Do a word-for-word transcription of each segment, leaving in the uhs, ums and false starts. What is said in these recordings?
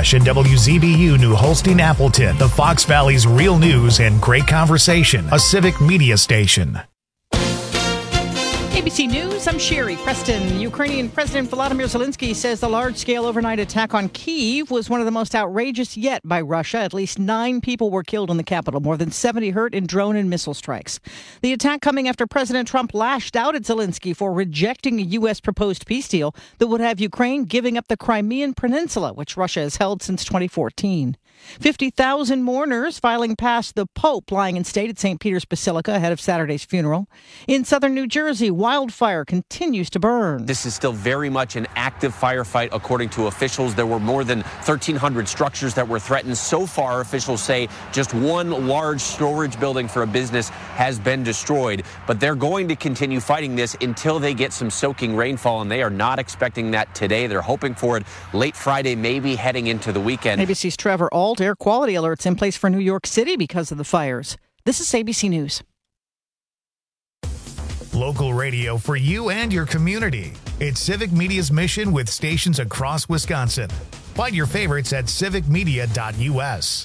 McIntosh and W Z B U New Holstein Appleton, the Fox Valley's real news and great conversation, a civic media station. A B C News, I'm Sherry Preston. Ukrainian President Volodymyr Zelensky says the large-scale overnight attack on Kyiv was one of the most outrageous yet by Russia. At least nine people were killed in the capital, more than seventy hurt in drone and missile strikes. The attack coming after President Trump lashed out at Zelensky for rejecting a U S proposed peace deal that would have Ukraine giving up the Crimean Peninsula, which Russia has held since twenty fourteen. fifty thousand mourners filing past the Pope lying in state at Saint Peter's Basilica ahead of Saturday's funeral. In southern New Jersey, wildfire continues to burn. This is still very much an active firefight, according to officials. There were more than thirteen hundred structures that were threatened. So far, officials say just one large storage building for a business has been destroyed. But they're going to continue fighting this until they get some soaking rainfall, and they are not expecting that today. They're hoping for it late Friday, maybe heading into the weekend. A B C's Trevor Ault, air quality alerts in place for New York City because of the fires. This is A B C News. Local radio for you and your community. It's Civic Media's mission with stations across Wisconsin. Find your favorites at civic media dot u s.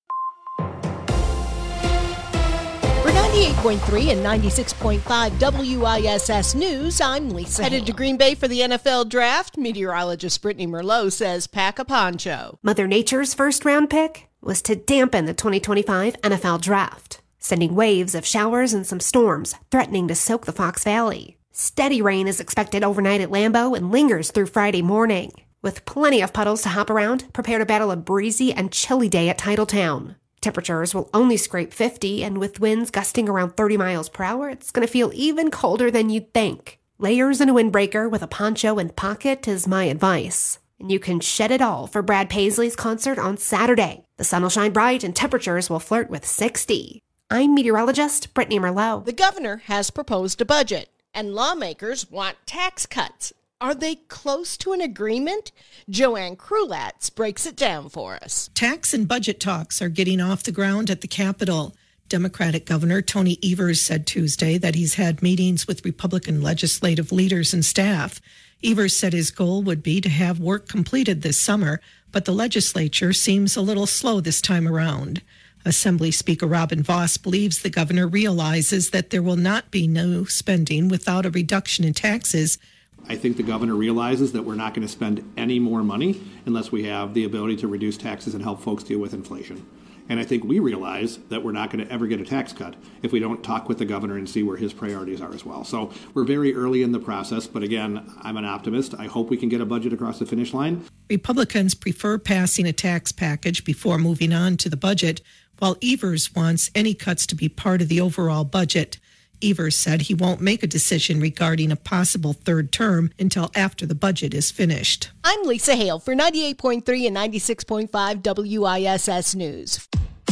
For ninety-eight point three and ninety-six point five W I S S News, I'm Lisa Headed Hale. To Green Bay for the N F L Draft, meteorologist Brittany Merlot says pack a poncho. Mother Nature's first round pick was to dampen the twenty twenty-five N F L Draft, sending waves of showers and some storms threatening to soak the Fox Valley. Steady rain is expected overnight at Lambeau and lingers through Friday morning. With plenty of puddles to hop around, prepare to battle a breezy and chilly day at Titletown. Temperatures will only scrape fifty, and with winds gusting around thirty miles per hour, it's going to feel even colder than you'd think. Layers and a windbreaker with a poncho and pocket is my advice. And you can shed it all for Brad Paisley's concert on Saturday. The sun will shine bright and temperatures will flirt with sixty. I'm meteorologist Brittany Merlot. The governor has proposed a budget, and lawmakers want tax cuts. Are they close to an agreement? Joanne Krulatz breaks it down for us. Tax and budget talks are getting off the ground at the Capitol. Democratic Governor Tony Evers said Tuesday that he's had meetings with Republican legislative leaders and staff. Evers said his goal would be to have work completed this summer, but the legislature seems a little slow this time around. Assembly Speaker Robin Vos believes the governor realizes that there will not be no spending without a reduction in taxes. I think the governor realizes that we're not going to spend any more money unless we have the ability to reduce taxes and help folks deal with inflation. And I think we realize that we're not going to ever get a tax cut if we don't talk with the governor and see where his priorities are as well. So we're very early in the process, but again, I'm an optimist. I hope we can get a budget across the finish line. Republicans prefer passing a tax package before moving on to the budget, while Evers wants any cuts to be part of the overall budget. Evers said he won't make a decision regarding a possible third term until after the budget is finished. I'm Lisa Hale for ninety-eight point three and ninety-six point five W I S S News.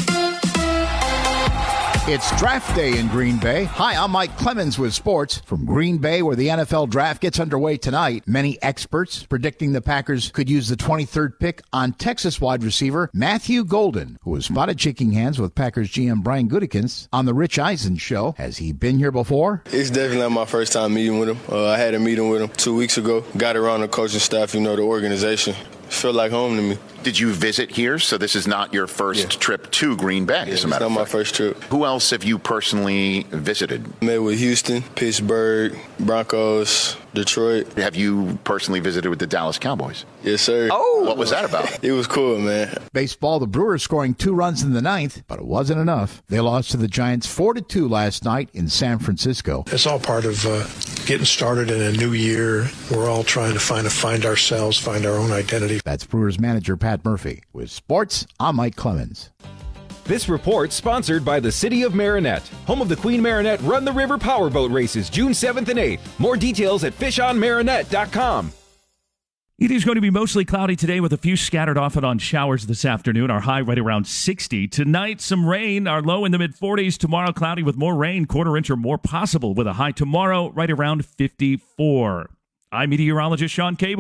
It's draft day in Green Bay. Hi, I'm Mike Clemens with sports from Green Bay, where the N F L draft gets underway tonight. Many experts predicting the Packers could use the twenty-third pick on Texas wide receiver Matthew Golden, who was spotted shaking hands with Packers G M Brian Gutekunst on the Rich Eisen show. Has he been here before? It's definitely not my first time meeting with him. Uh, I had a meeting with him two weeks ago. Got around the coaching staff, you know, the organization. Feel like home to me. Did you visit here? So this is not your first yeah. trip to Green Bay, yeah, as a matter of fact. It's not my first trip. Who else have you personally visited? Met with Houston, Pittsburgh, Broncos, Detroit. Have you personally visited with the Dallas Cowboys? Yes, sir. Oh! What was that about? It was cool, man. Baseball, the Brewers scoring two runs in the ninth, but it wasn't enough. They lost to the Giants four to two last night in San Francisco. It's all part of uh, getting started in a new year. We're all trying to find, to find ourselves, find our own identity. That's Brewers manager Pat Murphy. With sports, I'm Mike Clemens. This report sponsored by the City of Marinette, home of the Queen Marinette Run the River Powerboat Races, June seventh and eighth. More details at fish on marinette dot com. It is going to be mostly cloudy today with a few scattered off and on showers this afternoon. Our high right around sixty. Tonight, some rain. Our low in the mid-forties. Tomorrow, cloudy with more rain, quarter inch or more possible with a high tomorrow right around fifty-four. I'm meteorologist Sean Cable.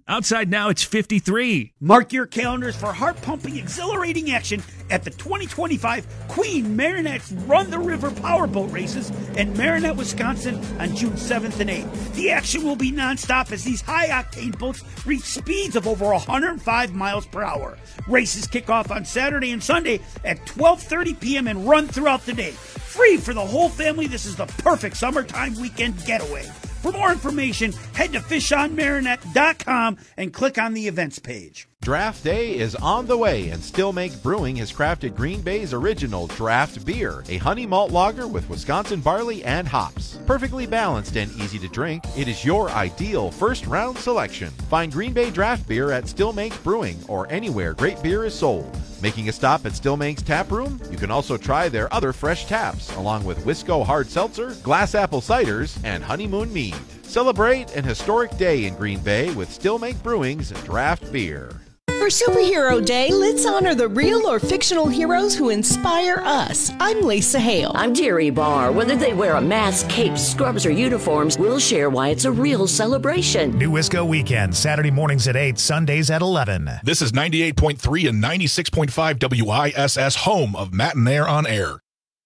Outside now, it's fifty-three. Mark your calendars for heart-pumping, exhilarating action at the twenty twenty-five Queen Marinette's Run the River Powerboat Races in Marinette, Wisconsin on June seventh and eighth. The action will be nonstop as these high-octane boats reach speeds of over one hundred five miles per hour. Races kick off on Saturday and Sunday at twelve thirty p.m. and run throughout the day. Free for the whole family, this is the perfect summertime weekend getaway. For more information, head to fish on marinette dot com and click on the events page. Draft Day is on the way, and Still Make Brewing has crafted Green Bay's original draft beer, a honey malt lager with Wisconsin barley and hops. Perfectly balanced and easy to drink, it is your ideal first-round selection. Find Green Bay draft beer at Still Make Brewing or anywhere great beer is sold. Making a stop at Still Make's Tap Room? You can also try their other fresh taps, along with Wisco Hard Seltzer, Glass Apple Ciders, and Honeymoon Mead. Celebrate an historic day in Green Bay with Still Make Brewing's draft beer. For Superhero Day, let's honor the real or fictional heroes who inspire us. I'm Lisa Hale. I'm Jerry Barr. Whether they wear a mask, cape, scrubs, or uniforms, we'll share why it's a real celebration. New Wisco Weekend, Saturday mornings at eight, Sundays at eleven. This is ninety-eight point three and ninety-six point five W I S S, home of Matt and Air on Air.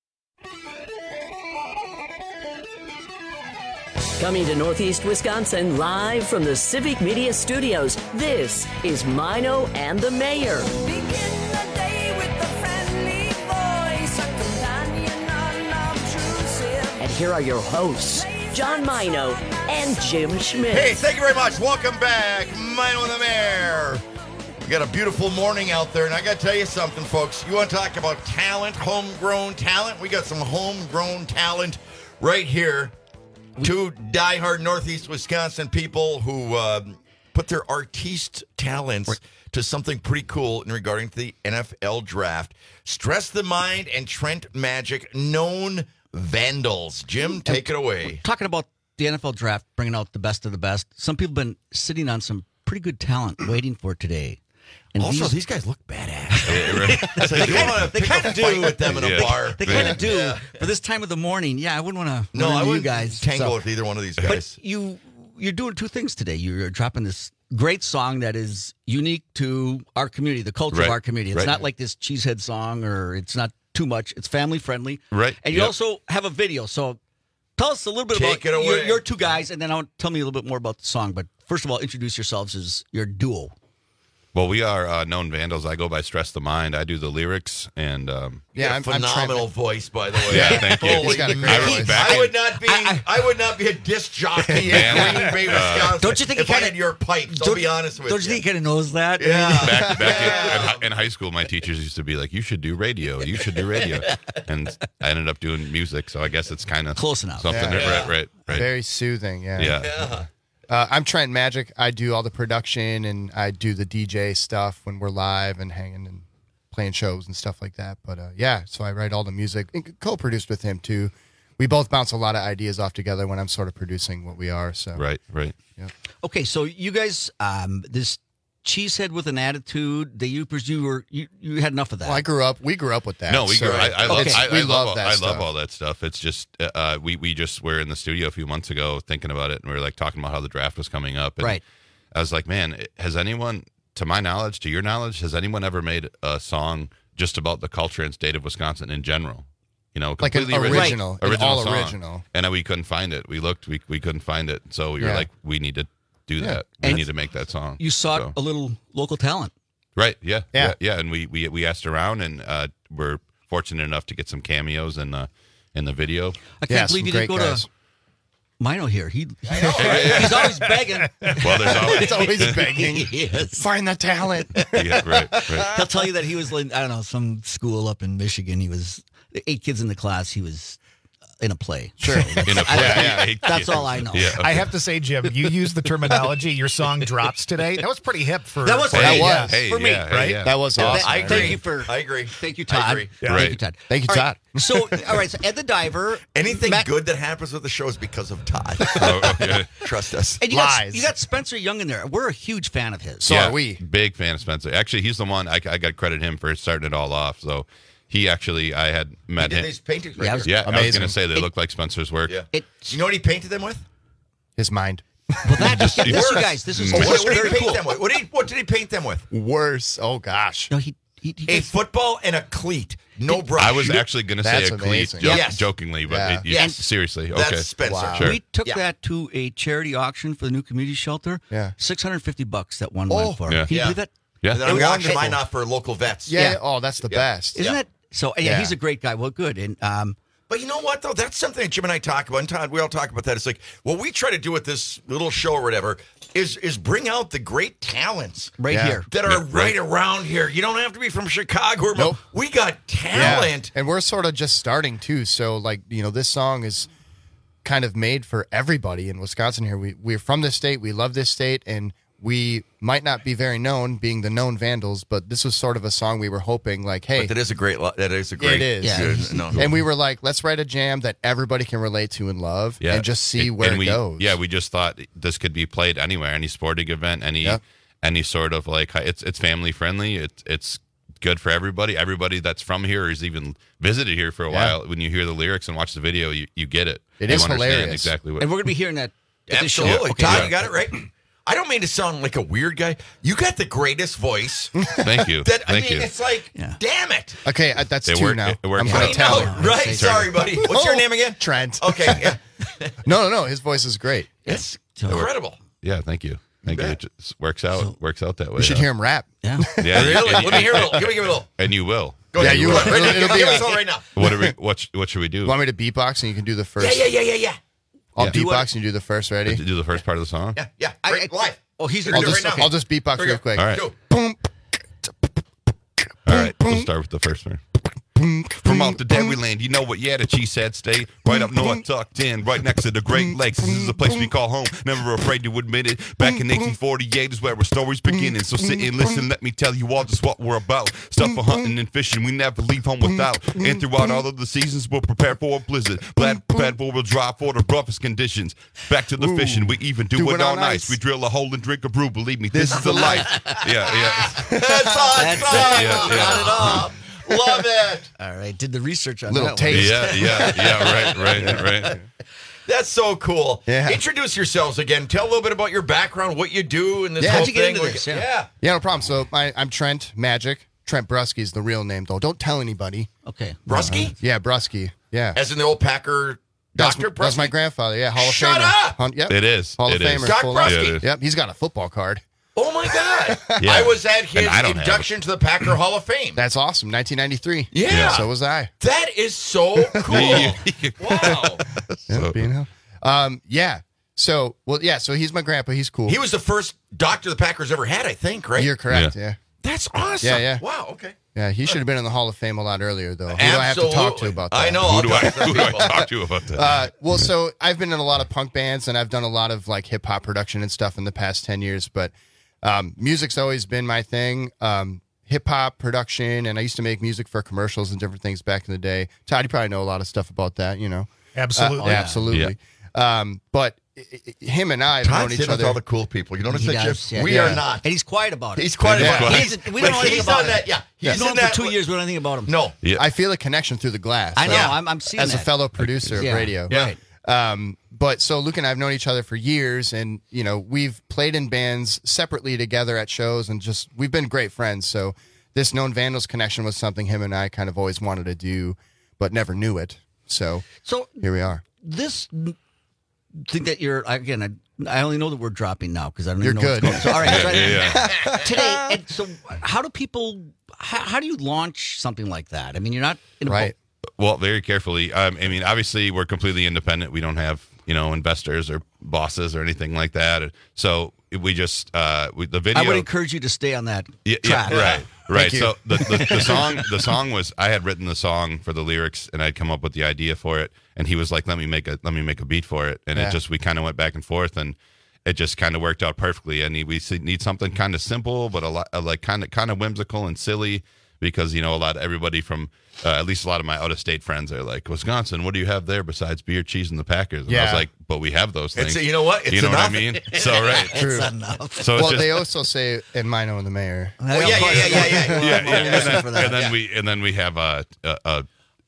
Coming to Northeast Wisconsin, live from the Civic Media Studios, this is Mino and the Mayor. Begin the day with a friendly voice, a companion unobtrusive. And here are your hosts, John Mino and Jim Schmidt. Hey, thank you very much. Welcome back, Mino and the Mayor. We got a beautiful morning out there, and I got to tell you something, folks. You want to talk about talent, homegrown talent? We got some homegrown talent right here. Two diehard Northeast Wisconsin people who uh, put their artiste talents right to something pretty cool in regarding to the N F L draft. Stress the Mind and Trent Magic, known vandals. Jim, take it away. Talking about the N F L draft, bringing out the best of the best. Some people have been sitting on some pretty good talent waiting for today. And also, these, these guys look badass. So they kind of, they kind of do with them in a yeah. bar. They, they kind of do yeah. for this time of the morning. Yeah, I wouldn't want to. No, I wouldn't you guys tangle so. with either one of these guys. But you, you're doing two things today. You're dropping this great song that is unique to our community, the culture right. of our community. It's right. not like this cheesehead song, or it's not too much. It's family friendly, right? And you yep. also have a video. So tell us a little bit Take about it your, away. your two guys, and then I'll tell me a little bit more about the song. But first of all, introduce yourselves as your duo. Well, we are uh, known vandals. I go by Stress the Mind. I do the lyrics, and um, yeah, I'm, phenomenal I'm voice, by the way. Yeah, thank you. Holy got a great I, voice. Back I in, would not be. I, I, I would not be a disc jockey in Green Bay, Wisconsin. Uh, don't you think if he kinda, I had your pipes? I'll be honest with don't you. Don't you think he kind of knows that? Yeah. Back, back yeah. In, in high school, my teachers used to be like, "You should do radio. You should do radio," and I ended up doing music. So I guess it's kind of close enough. Something yeah. right, right, right. Very soothing. Yeah. Yeah. yeah. Uh, I'm Trent Magic. I do all the production and I do the D J stuff when we're live and hanging and playing shows and stuff like that. But uh, yeah, so I write all the music and co-produced with him too. We both bounce a lot of ideas off together when I'm sort of producing what we are. So right, right. Yeah. Okay, so you guys, um, this cheesehead with an attitude, the Youpers, you were you, you had enough of that. Well, I grew up. We grew up with that. No, we so grew. I, I love. okay. I, we I love, love all, that. I stuff. love all that stuff. It's just uh, we we just were in the studio a few months ago thinking about it, and we were like talking about how the draft was coming up. And right. I was like, man, has anyone, to my knowledge, to your knowledge, has anyone ever made a song just about the culture and state of Wisconsin in general? You know, like an completely original, original, original all song. original. And we couldn't find it. We looked, we we couldn't find it. So we were Yeah. like, we need to do Yeah. that. We And need to make that song. You sought So- a little local talent. Right. Yeah. Yeah. Yeah. yeah. And we, we we asked around, and uh, we're fortunate enough to get some cameos in the in the video. I can't Yeah, believe some you didn't great go guys. to Mino here. He, he he's always begging. Well, there's always, It's always begging. Yes. Find the talent. yeah, right, right. He'll tell you that he was in, I don't know, some school up in Michigan. He was eight kids in the class. He was in a play. Sure. In a play. Yeah, yeah. That's all I know. Yeah, okay. I have to say, Jim, you used the terminology, your song drops today. That was pretty hip for That was- for that you. was. Hey, For me, yeah, hey, right? yeah. That was Yeah. awesome. I agree. Thank you for. I agree. Thank you, I Todd. agree. Thank Right. you, Todd. Thank you, All right, Todd. So, all right. So, Ed the Diver. Anything Matt- good that happens with the show is because of Todd. Oh, okay. Trust us. And you got, Lies. you got Spencer Young in there. We're a huge fan of his. So Yeah, are we. Big fan of Spencer. Actually, he's the one I, I got credit him for starting it all off. So he actually, I had met He did him. these paintings right Yeah, I here. was- Yeah, I was Amazing. going to say they It- look like Spencer's work. Yeah. It, You know what he painted them with? His mind. Well, that Just- just you- this, you guys. This is Oh, what, what did very he paint cool. them with? What did, he, what did he paint them with? Worse. Oh gosh. No, he. he, he A football and a cleat. No brush. I was actually going to say That's a cleat, amazing. jo- Yes. jokingly, but Yeah. it, you, Yes. seriously, That's okay. Spencer. Wow. Sure. We took Yeah. that to a charity auction for the new community shelter. Yeah. six hundred fifty bucks that one Oh. went for. Yeah. Can you Yeah. believe that? Yeah. And then we auctioned Wonderful. mine off for local vets. Yeah. Yeah. Oh, that's the Yeah. best. Isn't Yeah. that so? Yeah, Yeah. he's a great guy. Well, good. And um, But you know what, though? That's something that Jim and I talk about. And Todd, we all talk about that. It's like, what we try to do with this little show or whatever is is bring out the great talents right Yeah. here. that are Yeah, right. right. around here. You don't have to be from Chicago. Or Nope. We got Yeah. talent. And we're sort of just starting too. So like, you know, this song is kind of made for everybody in Wisconsin here. We we're from this state, we love this state, and we might not be very known being the known Vandals, but this was sort of a song we were hoping like, hey, But that is a great. lo- That is a great. it is. Yeah. good- no. And we were like, let's write a jam that everybody can relate to and love Yeah. and just see And- where and it we, goes. Yeah, we just thought this could be played anywhere, any sporting event, any Yeah. any sort of like it's it's family friendly. It's it's good for everybody. Everybody that's from here or has even visited here for a Yeah. while. When you hear the lyrics and watch the video, you, you get it. It you is understand hilarious. exactly what. And we're going to be hearing that at the show. Absolutely. Okay. Todd, Yeah. you got it right. I don't mean to sound like a weird guy. You got the greatest voice. Thank you. That I Thank mean, you. it's like, Yeah. damn it. Okay, uh, that's It two worked- now. it worked I'm for going us. to tell I know, him. right? Sorry, buddy. What's your name again? Trent. Okay, yeah. No, no, no. His voice is great. It's incredible. Yeah, thank you. Thank you. bet. It just works out. works out that way. We should yeah. hear him rap. Yeah. Yeah, Really? and- Let me hear a little. Give me, give me a little. And you will. Go Yeah, ahead. you Right will. now. It'll- it'll Give be us a- all right now. What are we? What? sh- What should we do? You want me to beatbox and you can do the Yeah, first? yeah, yeah, yeah, yeah. I'll Yeah. beatbox and you do the first. Ready? Do the first part of the song. Yeah, yeah. I- Right, I- live. Oh, he's You're I'll gonna do just, it right now. I'll just beatbox Here we real go. quick. All right. Go. Boom. All right. We'll start with the first one. From out the dairy land, you know what? Yeah, the cheesehead state right up north, tucked in, right next to the Great Lakes. This is a place we call home. Never afraid to admit it. Back in eighteen forty-eight is where our story's beginning. So sit and listen, let me tell you all just what we're about. Stuff for hunting and fishing, we never leave home without. And throughout all of the seasons, we're prepared for a blizzard. Glad prepared for a drive for the roughest conditions. Back to the fishing, we even do, Do it it all on nice. ice. We drill a hole and drink a brew. Believe me, this, is the life. Yeah, yeah. That's awesome. That's it. Yeah, yeah. Got it all. Love it. All right. Did the research on Little that taste. Yeah, yeah, yeah, right, right, right. That's so cool. Yeah. Introduce yourselves again. Tell a little bit about your background, what you do, and this Yeah. whole How'd you get thing. into We're- this? Yeah. yeah. Yeah, no problem. So I, I'm Trent Magic. Trent Brusky is the real name, though. Don't tell anybody. Okay. Brusky? Yeah, Brusky. Yeah. As in the old Packer That's, Doctor that's my Brusky? grandfather. Yeah, Hall of Shut Famer. up! Hun- yep. It is. Hall It of is. Famer. Doc full Brusky? Yeah, it is. Yep, he's got a football card. Oh, my God. Yeah. I was at his And I don't have induction to the Packer Hall of Fame. That's awesome. nineteen ninety-three. Yeah. So was I. That is so cool. Wow. Yeah, being hell. Um, yeah. So, well, yeah. So he's my grandpa. He's cool. He was the first doctor the Packers ever had, I think, right? You're correct. Yeah. That's awesome. Yeah, yeah. Wow, okay. Yeah. He should have been in the Hall of Fame a lot earlier, though. Who do I have to talk to Absolutely. about that? I know. Who I'll do I, talk to who do I people. talk to about that? Uh, well, so I've been in a lot of punk bands and I've done a lot of like hip hop production and stuff in the past ten years, but um, music's always been my thing. Um, hip hop production, and I used to make music for commercials and different things back in the day. Todd, you probably know a lot of stuff about that, you know? Absolutely. Uh, Oh, yeah. Absolutely. Um, but i- i- him and I have Todd's known each in with other. all the cool people. You notice He that, does, Jeff? yeah. We Yeah. are not. And he's quiet about it. He's quiet Yeah. about it. He's- we don't know But anything he's about on it. that. Yeah. He's He's known in him that. for two years. We don't know anything about him. No. Yeah. I feel a connection through the glass. I know. Yeah. I'm, I'm seeing as a that. fellow producer Yeah. of radio. Yeah. Right. Um, but so Luke and I have known each other for years, and you know we've played in bands separately together at shows, and just we've been great friends. So this Known Vandals connection was something him and I kind of always wanted to do, but never knew it. So So here we are. this thing that you're again, I, I only know that we're dropping now because I don't You're even know good. what's going on. So, all right, Yeah, so yeah, today. And so, how do people? How, how do you launch something like that? I mean, you're not in a Right. Well, very carefully. Um, I mean, obviously, we're completely independent. We don't have, you know, investors or bosses or anything like that. So we just uh, we, the video. I would encourage you to stay on that Yeah, track. yeah, right, right. you. So the, the the song the song was I had written the song for the lyrics and I'd come up with the idea for it, and he was like, "Let me make a let me make a beat for it," and Yeah. it just we kind of went back and forth, and it just kind of worked out perfectly. And he, we s- need something kind of simple, but a lot uh, like kind of kind of whimsical and silly. Because, you know, a lot of everybody from, uh, at least a lot of my out-of-state friends are like, Wisconsin, what do you have there besides beer, cheese, and the Packers? And I was Yeah. like, but we have those things. It's, you know what? It's you know enough. what I mean? So, right. True. enough. So it's Well, just, they also say in Mino and the Mayor. Oh, yeah, yeah, yeah, yeah, yeah. yeah, yeah. And listen then, for that. and then Yeah. we and then we have a, a, a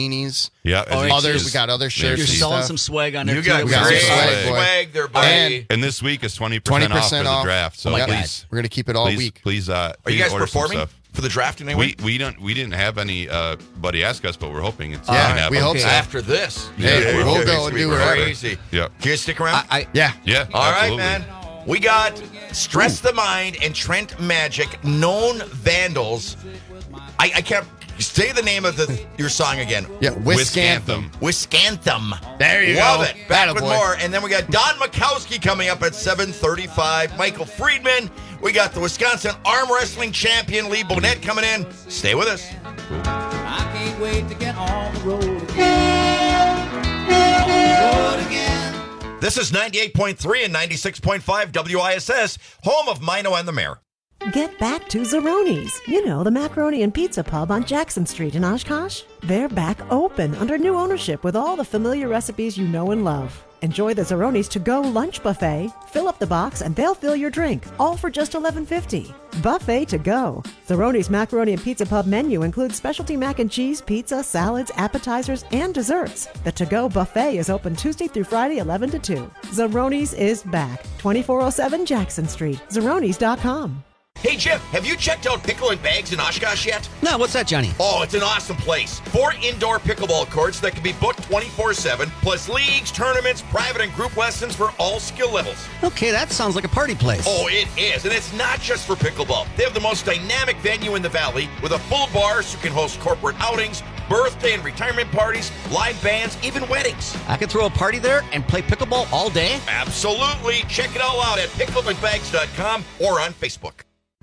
beanies. Yeah, Oh, as others. is. We got other shirts. There's and You're selling stuff. some swag on there. You too. got We got great some swag, boy. swag there, buddy. And- And this week is twenty percent off for the draft. So Oh my please, God. We're gonna keep it all please, week. Please, uh, Are you please guys order some performing? stuff. for the draft anyway? We we don't we didn't have anybody ask us, but we're hoping it's Uh, going to happen. we hope so. After this. Yeah, Yeah, we'll okay, go it's and gonna do be it. crazy. Yeah. Can you stick around? I, yeah. Yeah. All right, absolutely. man. We got Stress the Mind and Trent Magic, Known Vandals. I, I can't say the name of the your song again. Yeah, Wiscanthem. Wiscanthem. There you Love go. it. Back Atta with boy. more. And then we got Don Makowski coming up at seven thirty-five. Michael Friedman. We got the Wisconsin Arm Wrestling Champion, Lee Bonette, coming in. Stay with us. I can't wait to get on the road again. On the road again. This is ninety-eight point three and ninety-six point five W I S S, home of Mino and the Mayor. Get back to Zeroni's. You know, the macaroni and pizza pub on Jackson Street in Oshkosh. They're back open under new ownership with all the familiar recipes you know and love. Enjoy the Zeroni's to-go lunch buffet. Fill up the box and they'll fill your drink, all for just eleven fifty. Buffet to go. Zeroni's Macaroni and Pizza Pub menu includes specialty mac and cheese, pizza, salads, appetizers, and desserts. The to-go buffet is open Tuesday through Friday, eleven to two. Zeroni's is back. twenty-four oh seven Jackson Street. Zeronis dot com. Hey, Jim, have you checked out Pickle and Bags in Oshkosh yet? No, what's that, Johnny? Oh, it's an awesome place. Four indoor pickleball courts that can be booked twenty-four seven, plus leagues, tournaments, private and group lessons for all skill levels. Okay, that sounds like a party place. Oh, it is, and it's not just for pickleball. They have the most dynamic venue in the valley with a full bar so you can host corporate outings, birthday and retirement parties, live bands, even weddings. I could throw a party there and play pickleball all day? Absolutely. Check it all out at pickle and bags dot com or on Facebook.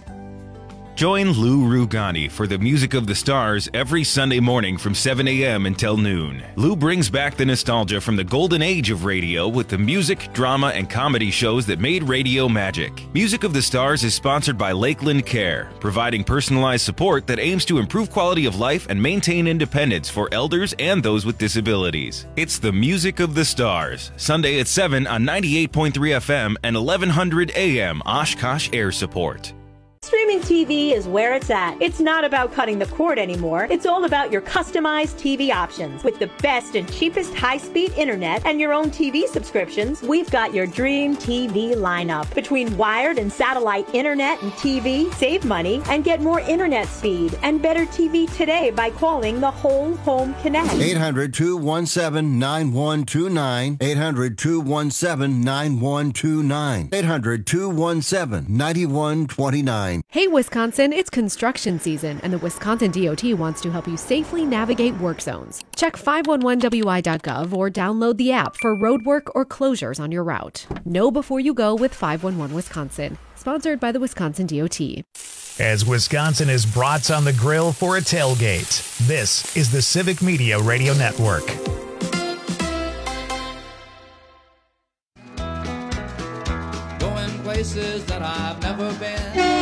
Join Lou Rugani for the Music of the Stars every Sunday morning from seven a.m. until noon. Lou brings back the nostalgia from the golden age of radio with the music, drama, and comedy shows that made radio magic. Music of the Stars is sponsored by Lakeland Care, providing personalized support that aims to improve quality of life and maintain independence for elders and those with disabilities. It's the Music of the Stars, Sunday at seven on ninety-eight point three F M and eleven hundred A M Oshkosh Air Support. Streaming T V is where it's at. It's not about cutting the cord anymore. It's all about your customized T V options. With the best and cheapest high-speed internet and your own T V subscriptions, we've got your dream T V lineup. Between wired and satellite internet and T V, save money and get more internet speed and better T V today by calling the Whole Home Connect. eight hundred, two one seven, nine one two nine. eight hundred, two one seven, nine one two nine. eight hundred, two one seven, nine one two nine. Hey Wisconsin, it's construction season, and the Wisconsin D O T wants to help you safely navigate work zones. Check five one one W I dot gov or download the app for roadwork or closures on your route. Know before you go with five one one Wisconsin. Sponsored by the Wisconsin D O T. As Wisconsin is brats on the grill for a tailgate, this is the Civic Media Radio Network. Going places that I've never been.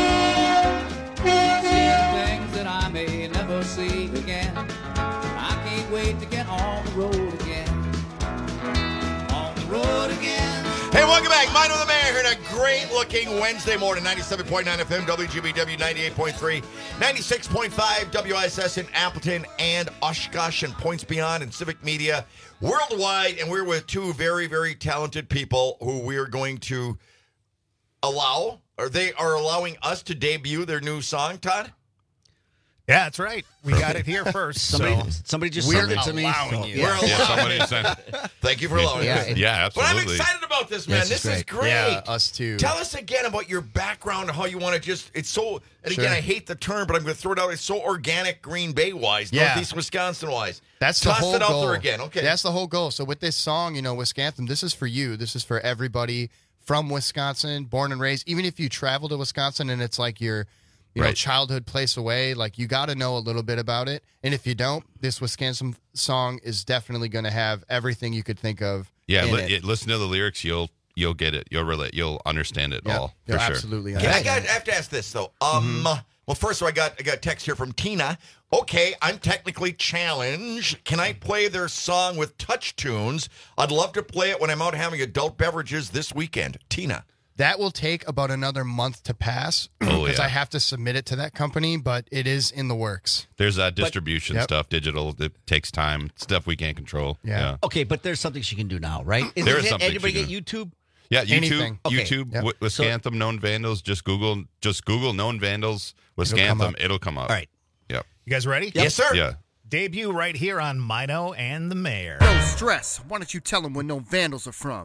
Seeing things that I may never see again. I can't wait to get on the road again. On the road again. Hey, welcome back. Mine with the Mayor here on a great-looking Wednesday morning. ninety-seven point nine F M, W G B W, ninety-eight point three, ninety-six point five W I S S in Appleton and Oshkosh and points beyond and Civic Media worldwide. And we're with two very, very talented people who we are going to allow, or they are allowing us to debut their new song, Todd? Yeah, that's right. We got it here first. Somebody, so. somebody just We're sent it to me. allowing so- you. Yeah. We're allowing Yeah, somebody sent Thank you for allowing Yeah, us. it- Yeah, But I'm absolutely. excited about this, man. Yes, this it's is great. great. Yeah, us too. Tell us again about your background and how you want to just, it's so, and again, Sure. I hate the term, but I'm going to throw it out. It's so organic Green Bay-wise, Yeah. Northeast Wisconsin-wise. That's the Toss whole it out goal. there again. Okay. That's the whole goal. So with this song, you know, Wiscanthem, this is for you. This is for everybody from Wisconsin, born and raised. Even if you travel to Wisconsin and it's like your you know, Right. childhood place away, like you got to know a little bit about it. And if you don't, this Wisconsin song is definitely going to have everything you could think of. Yeah, in li- it. it- listen to the lyrics. You'll you'll get it. You'll relate. You'll understand it Yeah, all you'll for sure. absolutely Okay, I, understand. got, I have to ask this, though. Um, Well, first of all, I got, I got a text here from Tina. Okay, I'm technically challenged. Can I play their song with touch tunes? I'd love to play it when I'm out having adult beverages this weekend. Tina. That will take about another month to pass Oh, because yeah. I have to submit it to that company, but it is in the works. There's that distribution Yep. stuff, digital. It takes time. Stuff we can't control. Yeah. Yeah. Okay, but there's something she can do now, right? Is There it is something anybody she get can YouTube? Yeah, YouTube, Anything. Okay. YouTube, Yep. with Wiscantham, known vandals. Just Google, just Google known vandals. Wiscantham, it'll come up. All right. Yep. You guys ready? Yes, sir. Yeah. Debut right here on Mino and the Mayor. No stress. Why don't you tell them where no vandals are from?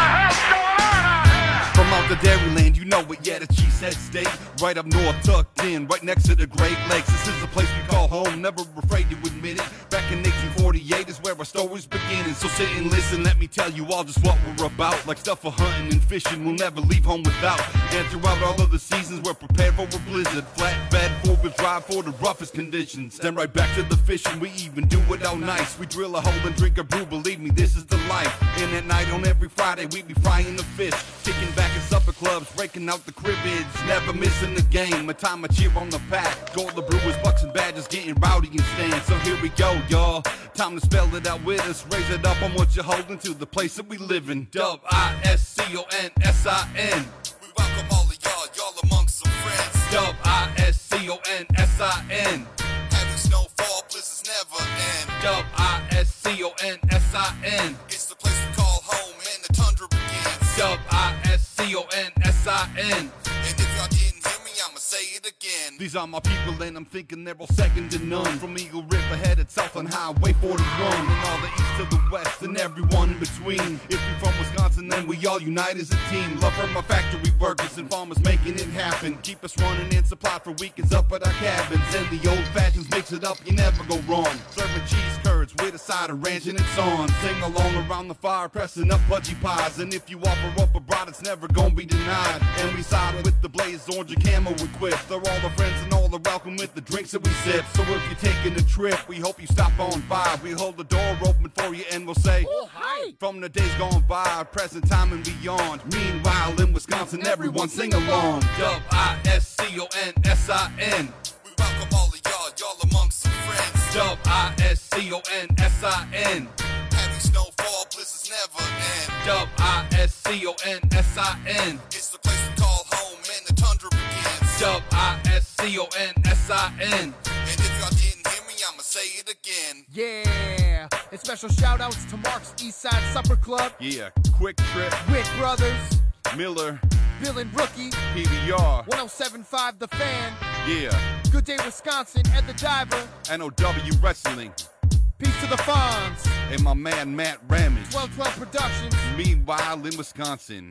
From out the Dairyland, you know it, yeah, the Cheesehead State. Right up north, tucked in, right next to the Great Lakes. This is the place we call home, never afraid to admit it. Back in eighteen forty-eight is where our story's beginning. So sit and listen, let me tell you all just what we're about. Like stuff for hunting and fishing, we'll never leave home without. And throughout all of the seasons, we're prepared for a blizzard. Flatbed, four-wheel drive for the roughest conditions. Then right back to the fishing, we even do it all nice. We drill a hole and drink a brew, believe me, this is the life. And at night on every Friday, we be frying the fish. Kicking back in supper clubs, breaking out the cribbage. Never missing the game, a time I cheer on the pack. Gold the Brewers, Bucks and Badgers getting rowdy and stand. So here we go, y'all. Time to spell it out with us. Raise it up on what you're holding to the place that we live in. W I S C O N S I N. We welcome all of y'all, y'all amongst some friends. W I S C O N S I N. Heavy snowfall, blizzards never end. W I S C O N S I N. It's the place we call home and the tundra begins. W I S C O N S I N. And if y'all didn't hear me, I'ma say it again. These are my people and I'm thinking they're all second to none. From Eagle River headed south on Highway forty-one. And all the east to the west and everyone in between. If you're from Wisconsin, then we all unite as a team. Love from our factory workers and farmers making it happen. Keep us running and supply for weekends up at our cabins. And the old fashions mix it up, you never go wrong. Serving cheese curds with a side of ranch and it's on. Sing along around the fire, pressing up pudgy pies. And if you offer up a bride, it's never gonna be denied. And we side with the blaze, orange and camo equipped. They're all the friends and all the welcome with the drinks that we sip. So if you're taking a trip, we hope you stop on by. We hold the door open for you and we'll say, oh, hi. From the days gone by, present time and beyond. Meanwhile in Wisconsin, everyone sing along. W I S C O N S I N. We welcome all of y'all, y'all amongst some friends. W I S C O N S I N. Heavy snowfall, blizzards never end. W I S C O N S I N. It's the place we call home and the tundra begins. W I S C O N S I N. And if y'all didn't hear me, I'ma say it again. Yeah, and special shout outs to Mark's Eastside Supper Club. Yeah, Quick Trip, Wick Brothers, Miller, Bill and Rookie, P B R, one oh seven point five The Fan, yeah, Good Day Wisconsin, Ed the Diver, N O W Wrestling, Peace to the Fonz, and my man Matt Ramage. twelve twelve Productions. Meanwhile in Wisconsin.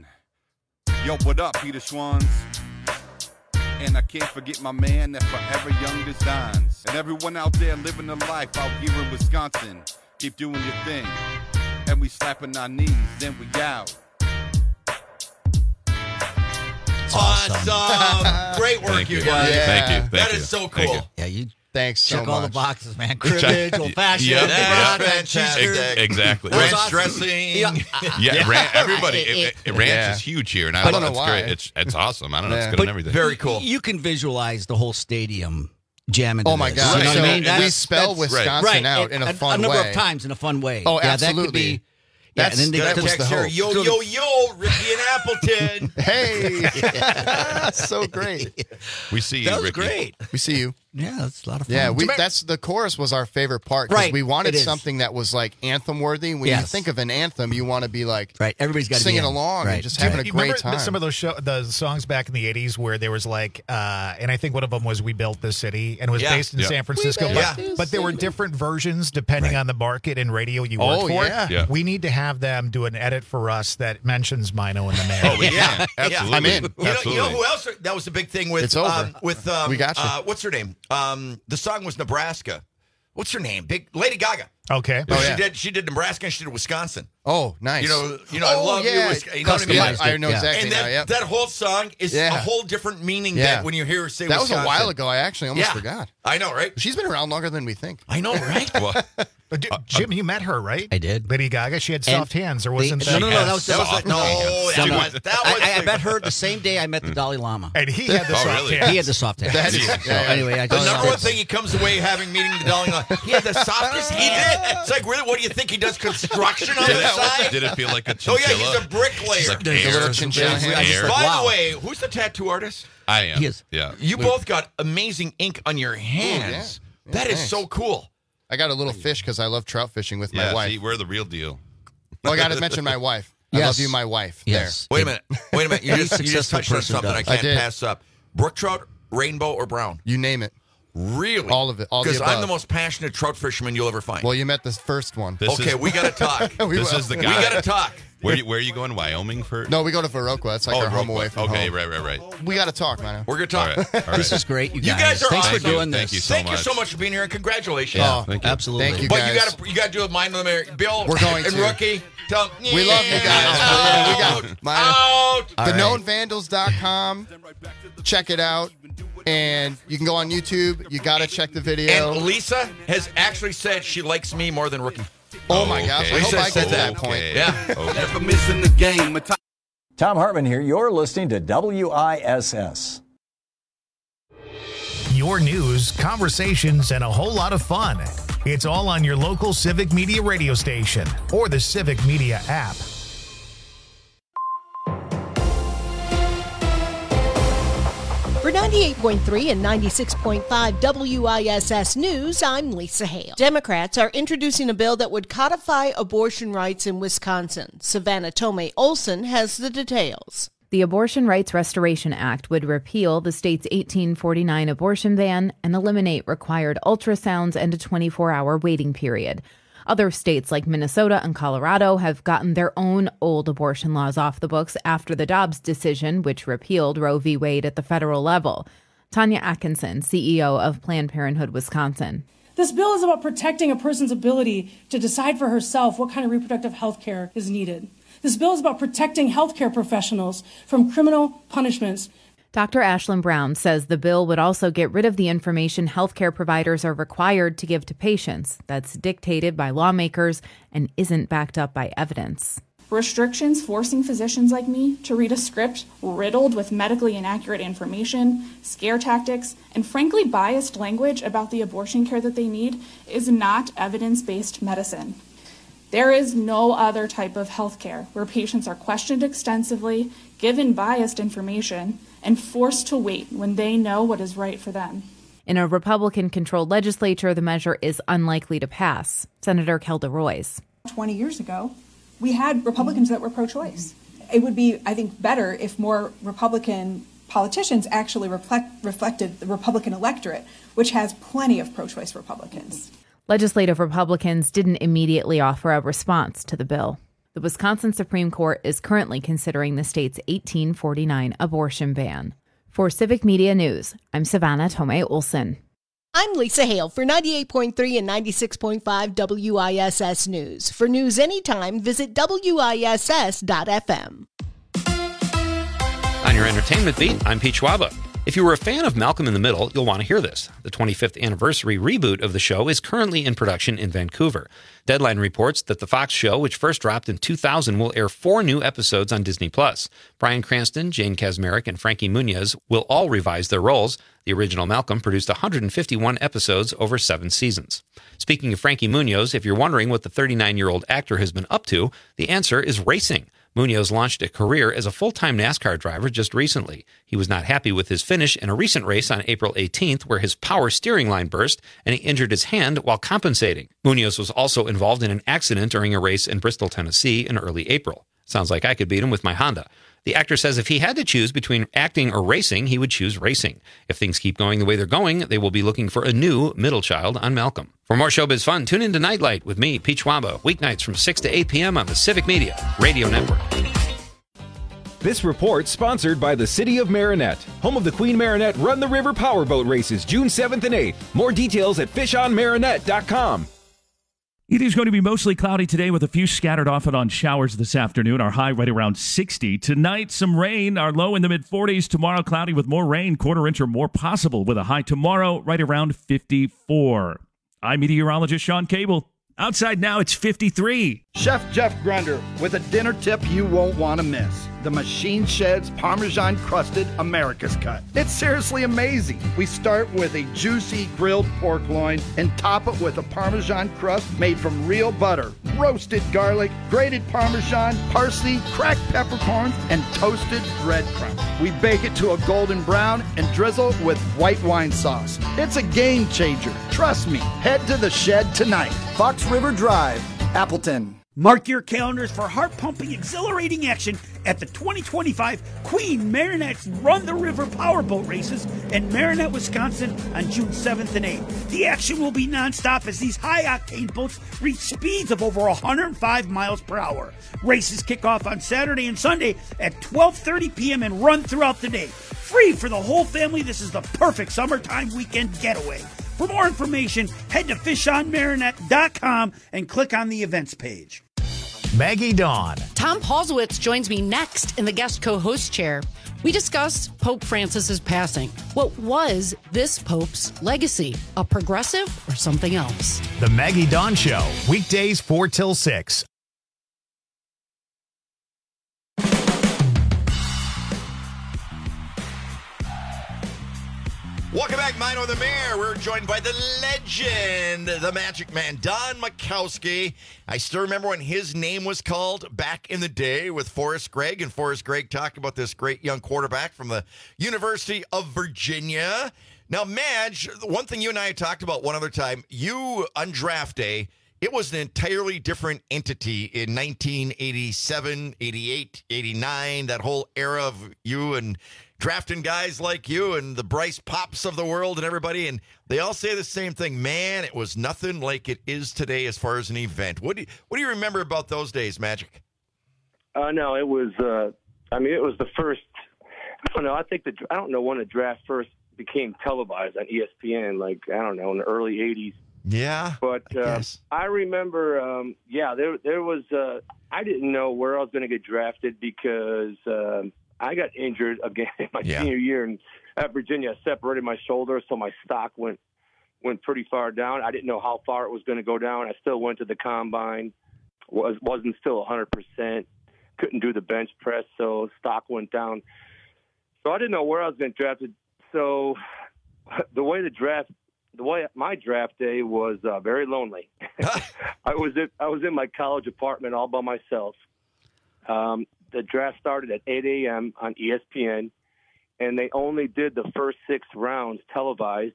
Yo, what up, Peter Schwanz? And I can't forget my man at Forever Young Designs. And everyone out there living the life out here in Wisconsin. Keep doing your thing. And we slapping our knees, then we out. Awesome. Great work, Thank you you. guys. Yeah. Thank you. Thank That you. is so Thank cool. you. Yeah, you Thanks so check all the much. boxes, man. Cribbage, old fashioned, Yep. yeah, Yeah. cheeseburger. Exactly. That was Ranch awesome. dressing. Yeah. Yeah, Ran- everybody. It- It, it, ranch Yeah. is huge here, and I, I don't love know it's why. great. It's it's awesome. I don't know. It's Yeah. good But and everything. Very cool. You can visualize the whole stadium jamming. Oh to my this. God! You know So what I mean? we That's- spell that's- Wisconsin right. out It- in a a, fun a number way. of times in a fun way. Oh, yeah, that could absolutely. be. That's- yeah, and then that they, was the Text here, hope. yo, So- yo, yo, Ricky and Appleton. Hey, so great. We see you, That was Ricky. great. We see you. Yeah, that's a lot of fun. Yeah, we, remember- that's the chorus was our favorite part because Right, we wanted it is. something that was like anthem worthy. When you Yes. think of an anthem, you want to be like right. Everybody's got to singing be in. along right. and just Do you- having a you great remember time. some of those show, the songs back in the eighties where there was like, uh, and I think one of them was "We Built This City" and it was Yeah. based in Yeah. San Francisco. We But, built this but there were city. different versions depending Right. on the market and radio you Oh, worked for. yeah. Yeah. We need to have them do an edit for us that mentions Mino and the Mayor. Oh, we Yeah. can. Absolutely. I'm in. You know, Absolutely. you know who else? That was a big thing with. It's over. Um, with um, We got you. Uh, what's her name? Um, the song was Nebraska. What's her name? Big Lady Gaga. Okay. But Oh, she yeah. did. She did Nebraska and she did Wisconsin. Oh, nice. You know. You know. I Oh, love yeah. you. Wisconsin. You know what I mean? Yeah, Customized I it, know yeah. exactly And that, now. Yep. that whole song is Yeah. a whole different meaning Yeah. that when you hear her say That was Wisconsin. a while ago. I actually almost Yeah. forgot. I know, right? She's been around longer than we think. I know, right? Well, But d- Jim, you met her, right? I did. Lady Gaga. She had soft And hands, or they- wasn't no, that? no, no, that was- that was like, no, that Some- was, that was I, I the- met her the same day I met the Dalai Lama. And he had the Oh, soft really? hands. He had the soft hands. That is- So yeah, yeah. anyway, I The just number one thing he comes away having meeting the Dalai Lama, he had the softest. He did. It's like, really, what do you think? He does construction on did, the it, side? did it feel like a Oh chinchilla? yeah, he's a bricklayer. Like There's a air little or chinchilla something? hand. Air. By Wow. the way, who's the tattoo artist? I am. He is. Yeah. You both got amazing ink on your hands. yeah. That Yeah, is thanks. so cool. I got a little fish because I love trout fishing with my Yeah, wife. see, we're the real deal. Well, I got to mention my wife. I Yes. love you, my wife. Yes. Wait a minute. Wait a minute. You Any just, you just successful touched on person something does. I can't I did. pass up. Brook trout, rainbow, or brown? You name it. Really? All of it. All the Because I'm above. the most passionate trout fisherman you'll ever find. Well, you met the first one. This okay, is- we got to talk. We this will. is the We guy. got to talk. Where, you, where are you going? Wyoming for? No, we go to Viroqua. That's like oh, our home Viroqua. away from Okay, home. right, right, right. We got to talk, man. We're going to talk. All right, all right. This is great, you guys. You guys are Thanks awesome. for doing Thank this. you so Thank much. you so much for being here, and congratulations. Yeah, thank you. absolutely. Thank you, But guys. you got to you got to do a mind on the Mary. Bill, We're going and to. Rookie. Tell them, We love you guys. Yeah, we got my, out. the known vandals dot com. Check it out. And you can go on YouTube. You got to check the video. And Lisa has actually said she likes me more than Rookie. Oh, my gosh. I Lisa hope I said get to that that. point. Yeah. Okay. Never missing the game. Tom Hartman here. You're listening to W I S S. Your news, conversations, and a whole lot of fun. It's all on your local Civic Media radio station or the Civic Media app. For ninety-eight point three and ninety-six point five W I S S News, I'm Lisa Hale. Democrats are introducing a bill that would codify abortion rights in Wisconsin. Savannah Tomei Olson has the details. The Abortion Rights Restoration Act would repeal the state's eighteen forty-nine abortion ban and eliminate required ultrasounds and a twenty-four hour waiting period. Other states like Minnesota and Colorado have gotten their own old abortion laws off the books after the Dobbs decision, which repealed Roe v. Wade at the federal level. Tanya Atkinson, C E O of Planned Parenthood Wisconsin. This bill is about protecting a person's ability to decide for herself what kind of reproductive health care is needed. This bill is about protecting healthcare professionals from criminal punishments. Doctor Ashlyn Brown says the bill would also get rid of the information healthcare providers are required to give to patients that's dictated by lawmakers and isn't backed up by evidence. Restrictions forcing physicians like me to read a script riddled with medically inaccurate information, scare tactics, and frankly biased language about the abortion care that they need is not evidence-based medicine. There is no other type of health care where patients are questioned extensively, given biased information, and forced to wait when they know what is right for them. In a Republican-controlled legislature, the measure is unlikely to pass. Senator Kelda Royce. twenty years ago, we had Republicans that were pro-choice. It would be, I think, better if more Republican politicians actually reflect, reflected the Republican electorate, which has plenty of pro-choice Republicans. Legislative Republicans didn't immediately offer a response to the bill. The Wisconsin Supreme Court is currently considering the state's eighteen forty-nine abortion ban. For Civic Media News, I'm Savannah Tomei Olson. I'm Lisa Hale for ninety-eight point three and ninety-six point five W I S S News. For news anytime, visit W I S S dot F M. On your entertainment beat, I'm Pete Schwaba. If you were a fan of Malcolm in the Middle, you'll want to hear this. The twenty-fifth anniversary reboot of the show is currently in production in Vancouver. Deadline reports that the Fox show, which first dropped in two thousand, will air four new episodes on Disney plus. Bryan Cranston, Jane Kaczmarek, and Frankie Muniz will all revise their roles. The original Malcolm produced one hundred fifty-one episodes over seven seasons. Speaking of Frankie Muniz, if you're wondering what the thirty-nine-year-old actor has been up to, the answer is racing. Munoz launched a career as a full-time NASCAR driver just recently. He was not happy with his finish in a recent race on April eighteenth where his power steering line burst and he injured his hand while compensating. Munoz was also involved in an accident during a race in Bristol, Tennessee in early April. Sounds like I could beat him with my Honda. The actor says if he had to choose between acting or racing, he would choose racing. If things keep going the way they're going, they will be looking for a new middle child on Malcolm. For more showbiz fun, tune in to Nightlight with me, Pete Schwaba, weeknights from six to eight p.m. on the Civic Media Radio Network. This report sponsored by the City of Marinette, home of the Queen Marinette Run the River Powerboat Races, June seventh and eighth. More details at fish on marinette dot com. It is going to be mostly cloudy today with a few scattered off and on showers this afternoon. Our high right around sixty. Tonight, some rain. Our low in the mid forties. Tomorrow, cloudy with more rain, quarter inch or more possible with a high tomorrow right around fifty-four. I'm meteorologist Sean Cable. Outside now, it's fifty-three. Chef Jeff Grunder with a dinner tip you won't want to miss. The Machine Shed's Parmesan Crusted America's Cut. It's seriously amazing. We start with a juicy grilled pork loin and top it with a Parmesan crust made from real butter, roasted garlic, grated Parmesan, parsley, cracked peppercorns, and toasted breadcrumbs. We bake it to a golden brown and drizzle with white wine sauce. It's a game changer. Trust me. Head to the Shed tonight. Fox River Drive, Appleton. Mark your calendars for heart-pumping, exhilarating action at the twenty twenty-five Queen Marinette's Run the River Powerboat Races in Marinette, Wisconsin on June seventh and eighth. The action will be nonstop as these high-octane boats reach speeds of over one hundred five miles per hour. Races kick off on Saturday and Sunday at twelve thirty p.m. and run throughout the day. Free for the whole family, this is the perfect summertime weekend getaway. For more information, head to fish on marinette dot com and click on the events page. Maggie Dawn. Tom Paulsowitz joins me next in the guest co-host chair. We discuss Pope Francis's passing. What was this Pope's legacy? A progressive or something else? The Maggie Dawn Show, weekdays four till six. Welcome back, Mine or the Mayor. We're joined by the legend, the Magic Man, Don Majkowski. I still remember when his name was called back in the day with Forrest Gregg, and Forrest Gregg talked about this great young quarterback from the University of Virginia. Now, Madge, one thing you and I had talked about one other time, you on draft day, it was an entirely different entity in nineteen eighty-seven, eighty-eight, eighty-nine, that whole era of you and drafting guys like you and the Bryce Pops of the world and everybody, and they all say the same thing. Man, it was nothing like it is today as far as an event. What do you, what do you remember about those days, Magic? Uh, no, it was. Uh, I mean, it was the first. I don't know. I think the. I don't know when the draft first became televised on E S P N. Like I don't know, in the early eighties. Yeah, but I, uh, I remember. Um, yeah, there there was. Uh, I didn't know where I was going to get drafted because. Um, I got injured again in my yeah. senior year and at Virginia. I separated my shoulder, so my stock went went pretty far down. I didn't know how far it was going to go down. I still went to the combine. was wasn't still one hundred percent. Couldn't do the bench press, so stock went down. So I didn't know where I was going to draft. So the way the draft, the way my draft day was uh, very lonely. I was in, I was in my college apartment all by myself. Um, The draft started at eight a.m. on E S P N, and they only did the first six rounds televised.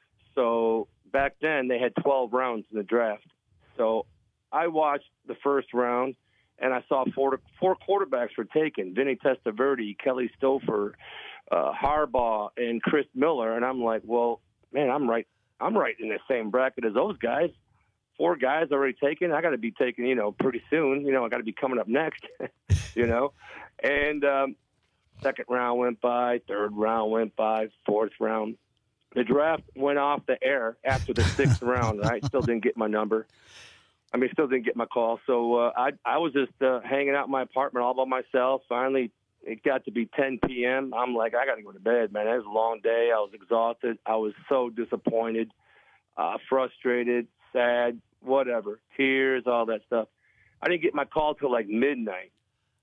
So back then, they had twelve rounds in the draft. So I watched the first round, and I saw four, four quarterbacks were taken, Vinny Testaverde, Kelly Stouffer, uh, Harbaugh, and Chris Miller. And I'm like, well, man, I'm right, I'm right in the same bracket as those guys. Four guys already taken. I got to be taken, you know, pretty soon. You know, I got to be coming up next, you know. And um, second round went by, third round went by, fourth round. The draft went off the air after the sixth round. I still didn't get my number. I mean, still didn't get my call. So uh, I I was just uh, hanging out in my apartment all by myself. Finally, it got to be ten p.m. I'm like, I got to go to bed, man. It was a long day. I was exhausted. I was so disappointed, uh, frustrated, sad, whatever, tears, all that stuff. I didn't get my call till like midnight,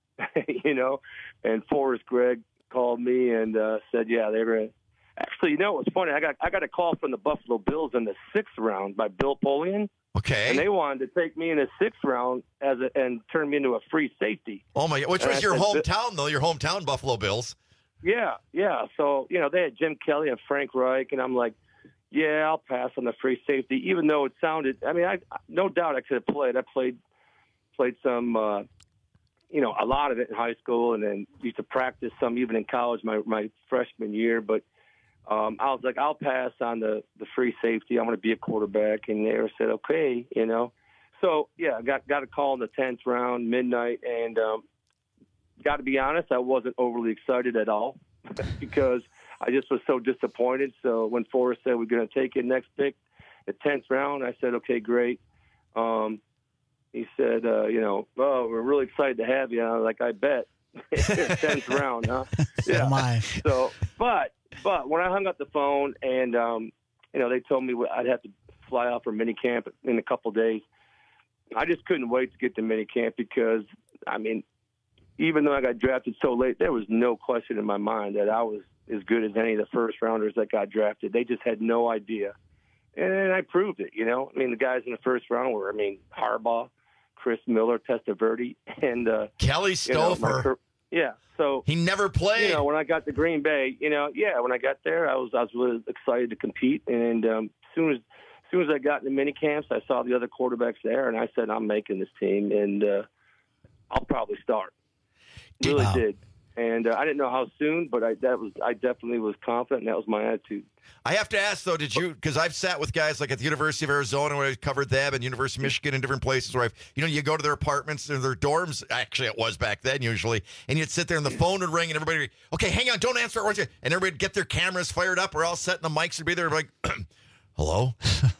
you know, and Forrest Gregg called me and uh, said, yeah, they were actually, you know, it was funny. I got, I got a call from the Buffalo Bills in the sixth round by Bill Polian. Okay. And they wanted to take me in the sixth round as a, and turn me into a free safety. Oh my, which and was I your said, hometown though, your hometown Buffalo Bills. Yeah. Yeah. So, you know, they had Jim Kelly and Frank Reich, and I'm like, yeah, I'll pass on the free safety, even though it sounded, I mean, I no doubt I could have played. I played played some, uh, you know, a lot of it in high school and then used to practice some even in college my, my freshman year. But um, I was like, I'll pass on the, the free safety. I'm going to be a quarterback. And they said, okay, you know. So, yeah, I got, got a call in the tenth round, midnight, and um, got to be honest, I wasn't overly excited at all because – I just was so disappointed. So when Forrest said we're going to take it next pick, the tenth round, I said, okay, great. Um, he said, uh, you know, oh, we're really excited to have you. I was like, I bet. tenth round, huh? Yeah. My. So, but, but when I hung up the phone and, um, you know, they told me I'd have to fly out for mini camp in a couple days, I just couldn't wait to get to mini camp because, I mean, even though I got drafted so late, there was no question in my mind that I was as good as any of the first rounders that got drafted. They just had no idea. And I proved it, you know. I mean, the guys in the first round were, I mean, Harbaugh, Chris Miller, Testaverde, and uh, Kelly Stouffer. You know, yeah. So he never played. You know, when I got to Green Bay, you know, yeah, when I got there, I was I was really excited to compete. And um, as soon as, as soon as I got in the mini camps, I saw the other quarterbacks there, and I said, I'm making this team, and uh, I'll probably start. Really Wow. did. And uh, I didn't know how soon, but I that was I definitely was confident, and that was my attitude. I have to ask, though, did you, because I've sat with guys like at the University of Arizona where I covered them and University of Michigan and different places where I've, you know, you go to their apartments or their dorms, actually it was back then usually, and you'd sit there and the phone would ring and everybody would, okay, hang on, don't answer it. And everybody would get their cameras fired up. We're all set and the mics would be there like, hello?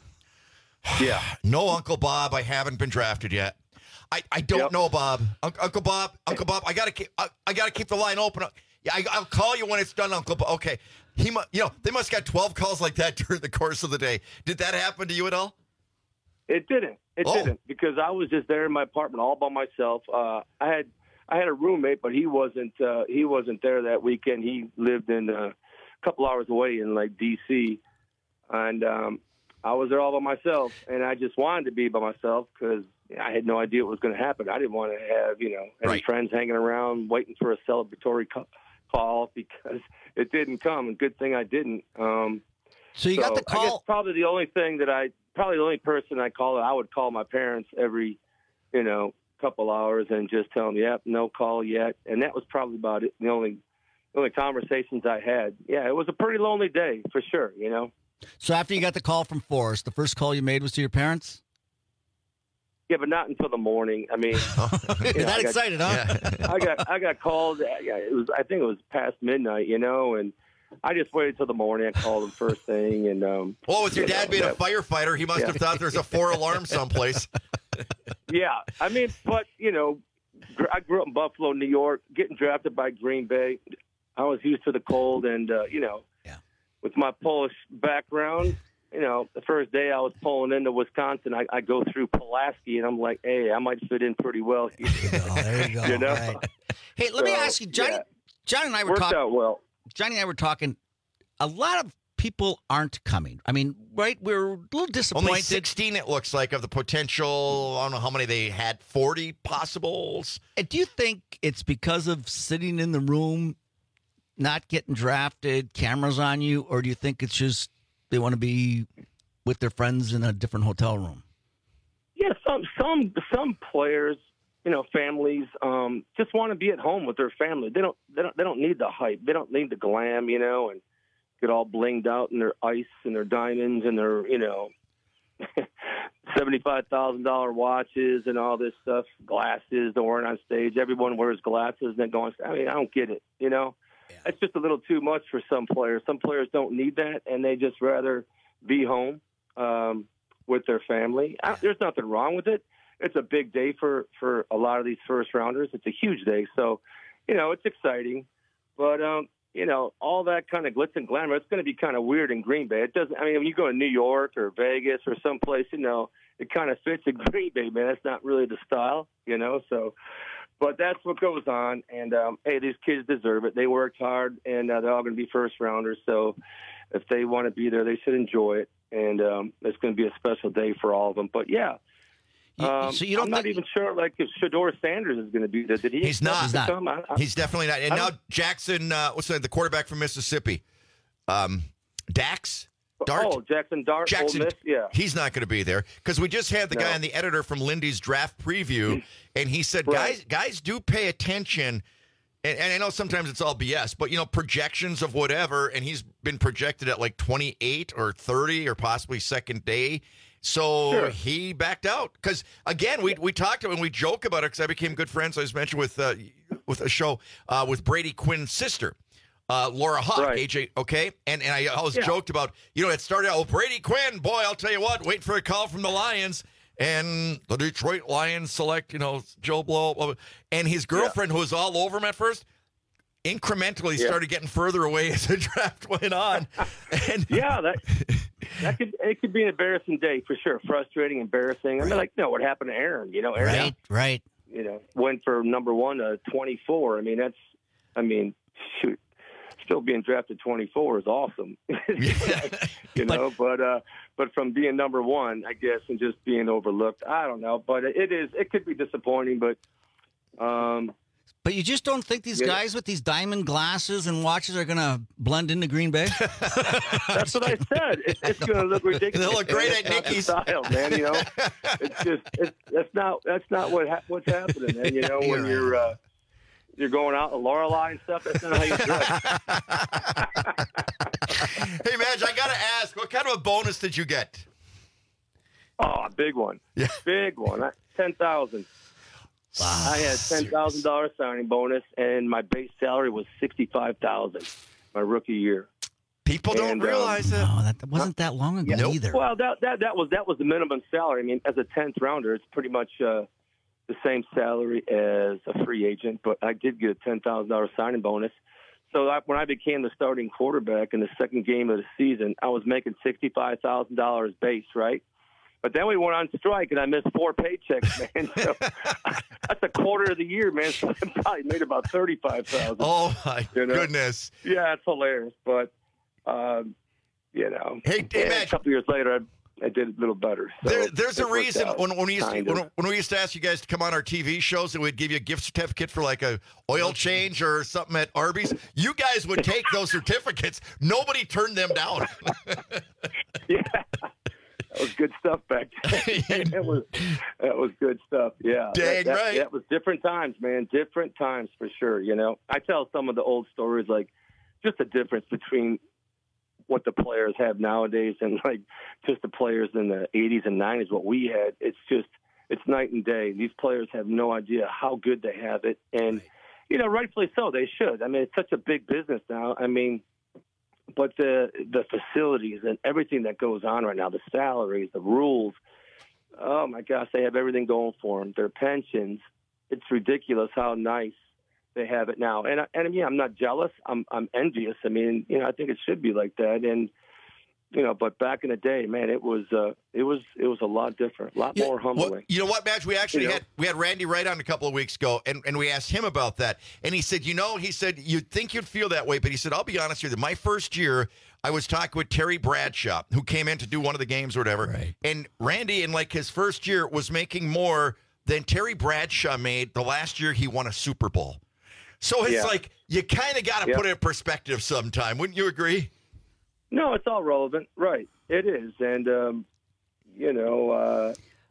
Yeah. No, Uncle Bob, I haven't been drafted yet. I, I don't Yep. know, Bob. Un- Uncle Bob, Uncle Bob, I gotta keep I, I gotta keep the line open. Yeah, I, I'll call you when it's done, Uncle Bob. Okay, he, mu- you know, they must have got twelve calls like that during the course of the day. Did that happen to you at all? It didn't. It Oh. didn't because I was just there in my apartment all by myself. Uh, I had I had a roommate, but he wasn't uh, he wasn't there that weekend. He lived in uh, a couple hours away in like D C, and um, I was there all by myself. And I just wanted to be by myself because I had no idea what was going to happen. I didn't want to have you know any Right. friends hanging around waiting for a celebratory co- call because it didn't come. And good thing I didn't. Um, So you got the I guess call. probably the only thing that I, probably the only person I call, I would call my parents every, you know, couple hours and just tell them, yep, no call yet. And that was probably about it. The only, the only conversations I had. Yeah, it was a pretty lonely day for sure, you know. So after you got the call from Forrest, the first call you made was to your parents? Yeah, but not until the morning. I mean, you know, You're that I got- excited, huh? I got, I got called. Yeah, it was, I think it was past midnight, you know, and I just waited till the morning. I called them first thing, and um. Well, with your you dad know, being a that- firefighter, he must Yeah. have thought there's a four alarm someplace. Yeah, I mean, but you know, gr- I grew up in Buffalo, New York. Getting drafted by Green Bay, I was used to the cold, and uh, you know, yeah. with my Polish background, you know, the first day I was pulling into Wisconsin, I, I go through Pulaski, and I'm like, hey, I might fit in pretty well here. Oh, there you go. You know? All right. Hey, let me So, ask you, Johnny. yeah. Johnny and I were Worked talking. out well. Johnny and I were talking. A lot of people aren't coming. I mean, right? We're a little disappointed. Only sixteen, it looks like, of the potential. I don't know how many they had. Forty possibles. And do you think it's because of sitting in the room, not getting drafted, cameras on you, or do you think it's just they want to be with their friends in a different hotel room? Yeah, some some some players, you know, families um, just want to be at home with their family. They don't they don't they don't need the hype. They don't need the glam, you know, and get all blinged out in their ice and their diamonds and their you know seventy-five thousand dollar watches and all this stuff, glasses they're wearing on stage. Everyone wears glasses and they go on. I mean, I don't get it. You know, yeah. It's just a little too much for some players. Some players don't need that, and they just rather be home um, with their family. I, there's nothing wrong with it. It's a big day for, for a lot of these first rounders. It's a huge day. So, you know, it's exciting. But, um, you know, all that kind of glitz and glamour, it's going to be kind of weird in Green Bay. It doesn't, I mean, when you go to New York or Vegas or someplace, you know, it kind of fits in Green Bay, man. That's not really the style, you know, so, but that's what goes on. And, um, hey, these kids deserve it. They worked hard, and uh, they're all going to be first rounders. So if they want to be there, they should enjoy it. And um, it's going to be a special day for all of them. But, yeah. Um, so you don't I'm not think- even sure, like, if Shador Sanders is going to be there. Did he? He's not. He's, not. Come? I, I, He's definitely not. And I now don't- Jackson, uh, what's the, the quarterback from Mississippi? Um, Dax? Dart? Oh, Jackson Dart. Jackson, Ole Miss, yeah. He's not going to be there because we just had the No. guy on the editor from Lindy's draft preview, and he said, Right. guys, guys do pay attention. And, and I know sometimes it's all B S, but, you know, projections of whatever, and he's been projected at like twenty-eight or thirty or possibly second day. So Sure. he backed out because, again, we we talked to him and we joke about it because I became good friends, I was mentioned, with uh, with a show uh, with Brady Quinn's sister, uh, Laura Huck, Right. A J, okay? And and I always Yeah. joked about, you know, it started out, oh, Brady Quinn, boy, I'll tell you what, waiting for a call from the Lions. And the Detroit Lions select, you know, Joe Blow. Blah, blah. And his girlfriend, who was all over him at first, incrementally Yeah. started getting further away as the draft went on. And yeah, that that could it could be an embarrassing day for sure. Frustrating, embarrassing. I mean, like, no, what happened to Aaron? You know, Aaron, Right, right. you know, went for number one to twenty-four. I mean, that's, I mean, shoot, still being drafted twenty-four is awesome. you know, but uh, but from being number one, I guess, and just being overlooked, I don't know. But it is, it could be disappointing. But um, But you just don't think these yeah. guys with these diamond glasses and watches are going to blend into Green Bay? That's what I said. It, it's going to look ridiculous. They look great at Nicky's style, man. You know, it's just it's, that's not that's not what ha- what's happening, man. You know, when you're uh, you're going out in Lorelei and stuff. That's not how you dress. Hey, Madge, I got to ask, what kind of a bonus did you get? Oh, a big one. Yeah, big one. Ten thousand. Wow. I had ten thousand dollars signing bonus, and my base salary was sixty-five thousand dollars my rookie year. People don't and, realize um, that. Oh, that wasn't that long ago yeah, either. Well, that, that that was that was the minimum salary. I mean, as a tenth rounder, it's pretty much uh, the same salary as a free agent, but I did get a ten thousand dollars signing bonus. So I, when I became the starting quarterback in the second game of the season, I was making sixty-five thousand dollars base, right? But then we went on strike, and I missed four paychecks, man. So that's a quarter of the year, man. So I probably made about thirty-five thousand dollars. Oh, my you know? goodness. Yeah, it's hilarious. But, um, you know, hey, hey, a couple years later, I, I did a little better. So there, there's a reason when, when, we used to, kind of. when, when we used to ask you guys to come on our T V shows and we'd give you a gift certificate for like a oil change or something at Arby's, you guys would take those certificates. Nobody turned them down. Yeah. That was good stuff back then. that was that was good stuff. Yeah, dang that, that, right. That was different times, man. Different times for sure. You know, I tell some of the old stories, like just the difference between what the players have nowadays and like just the players in the eighties and nineties. What we had, it's just it's night and day. These players have no idea how good they have it, and you know, rightfully so. They should. I mean, it's such a big business now. I mean. But the the facilities and everything that goes on right now, the salaries, the rules, oh, my gosh, they have everything going for them. Their pensions, it's ridiculous how nice they have it now. And, and yeah, I'm not jealous. I'm I'm envious. I mean, you know, I think it should be like that. And, you know, but back in the day, man, it was uh, it was it was a lot different, a lot yeah, more humbling. Well, you know what, Madge? We actually you know? had we had Randy Wright on a couple of weeks ago, and, and we asked him about that. And he said, you know, he said, you'd think you'd feel that way, but he said, I'll be honest with you, my first year, I was talking with Terry Bradshaw, who came in to do one of the games or whatever. Right. And Randy, in like his first year, was making more than Terry Bradshaw made the last year he won a Super Bowl. So it's yeah. like, you kind of got to yeah. put it in perspective sometime. Wouldn't you agree? No, it's all relevant. Right. It is. And, um, you know, uh,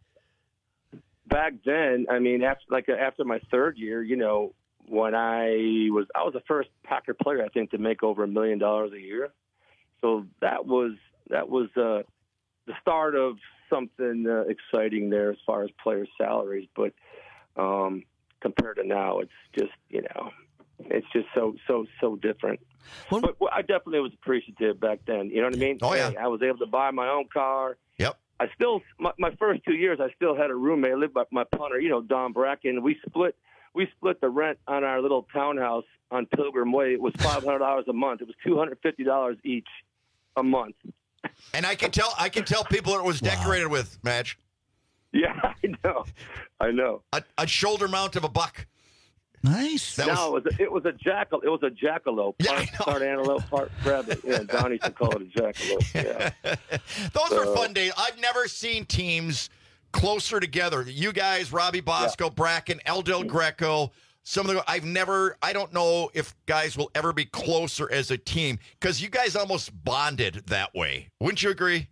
back then, I mean, after like after my third year, you know, when I was, I was the first Packer player, I think, to make over a million dollars a year. So that was, that was uh, the start of something uh, exciting there as far as players' salaries. But um, compared to now, it's just, you know, it's just so, so, so different. Well, but well, I definitely was appreciative back then. You know what I mean? Oh, yeah. I was able to buy my own car. Yep. I still, my, my first two years, I still had a roommate. I lived by my punter, you know, Don Bracken. We split, we split the rent on our little townhouse on Pilgrim Way. It was five hundred dollars a month. It was two hundred fifty dollars each a month. And I can tell, I can tell people it was decorated wow. with, Madge. Yeah, I know. I know. A, a shoulder mount of a buck. Nice. That no, was, it was a, it was a jackal. It was a jackalope. Part, yeah, part antelope, part rabbit. Yeah, Donnie used to call it a jackalope. Yeah. Those so, were fun days. I've never seen teams closer together. You guys, Robbie Bosco, yeah. Bracken, El Del Greco. Some of the I've never. I don't know if guys will ever be closer as a team because you guys almost bonded that way. Wouldn't you agree?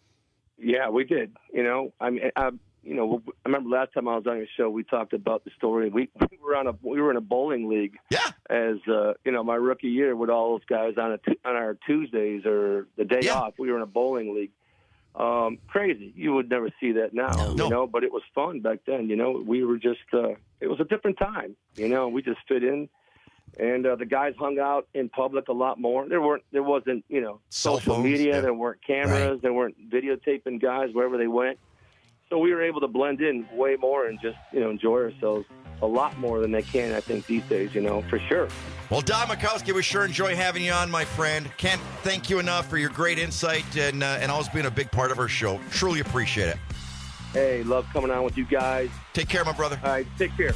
Yeah, we did. You know, I mean, I, you know, I remember last time I was on your show, we talked about the story. We, we were on a we were in a bowling league. Yeah. As uh, you know, my rookie year with all those guys on a t- on our Tuesdays or the day yeah. off, we were in a bowling league. Um, crazy. You would never see that now, no. you No. know. But it was fun back then. You know, we were just. Uh, it was a different time. You know, we just fit in. And uh, the guys hung out in public a lot more. There weren't, there wasn't, you know, Cell social phones, media. yeah. There weren't cameras. Right. There weren't videotaping guys wherever they went. So we were able to blend in way more and just, you know, enjoy ourselves a lot more than they can, I think, these days, you know, for sure. Well, Don Majkowski, we sure enjoy having you on, my friend. Can't thank you enough for your great insight and uh, and always being a big part of our show. Truly appreciate it. Hey, love coming on with you guys. Take care, my brother. All right, take care.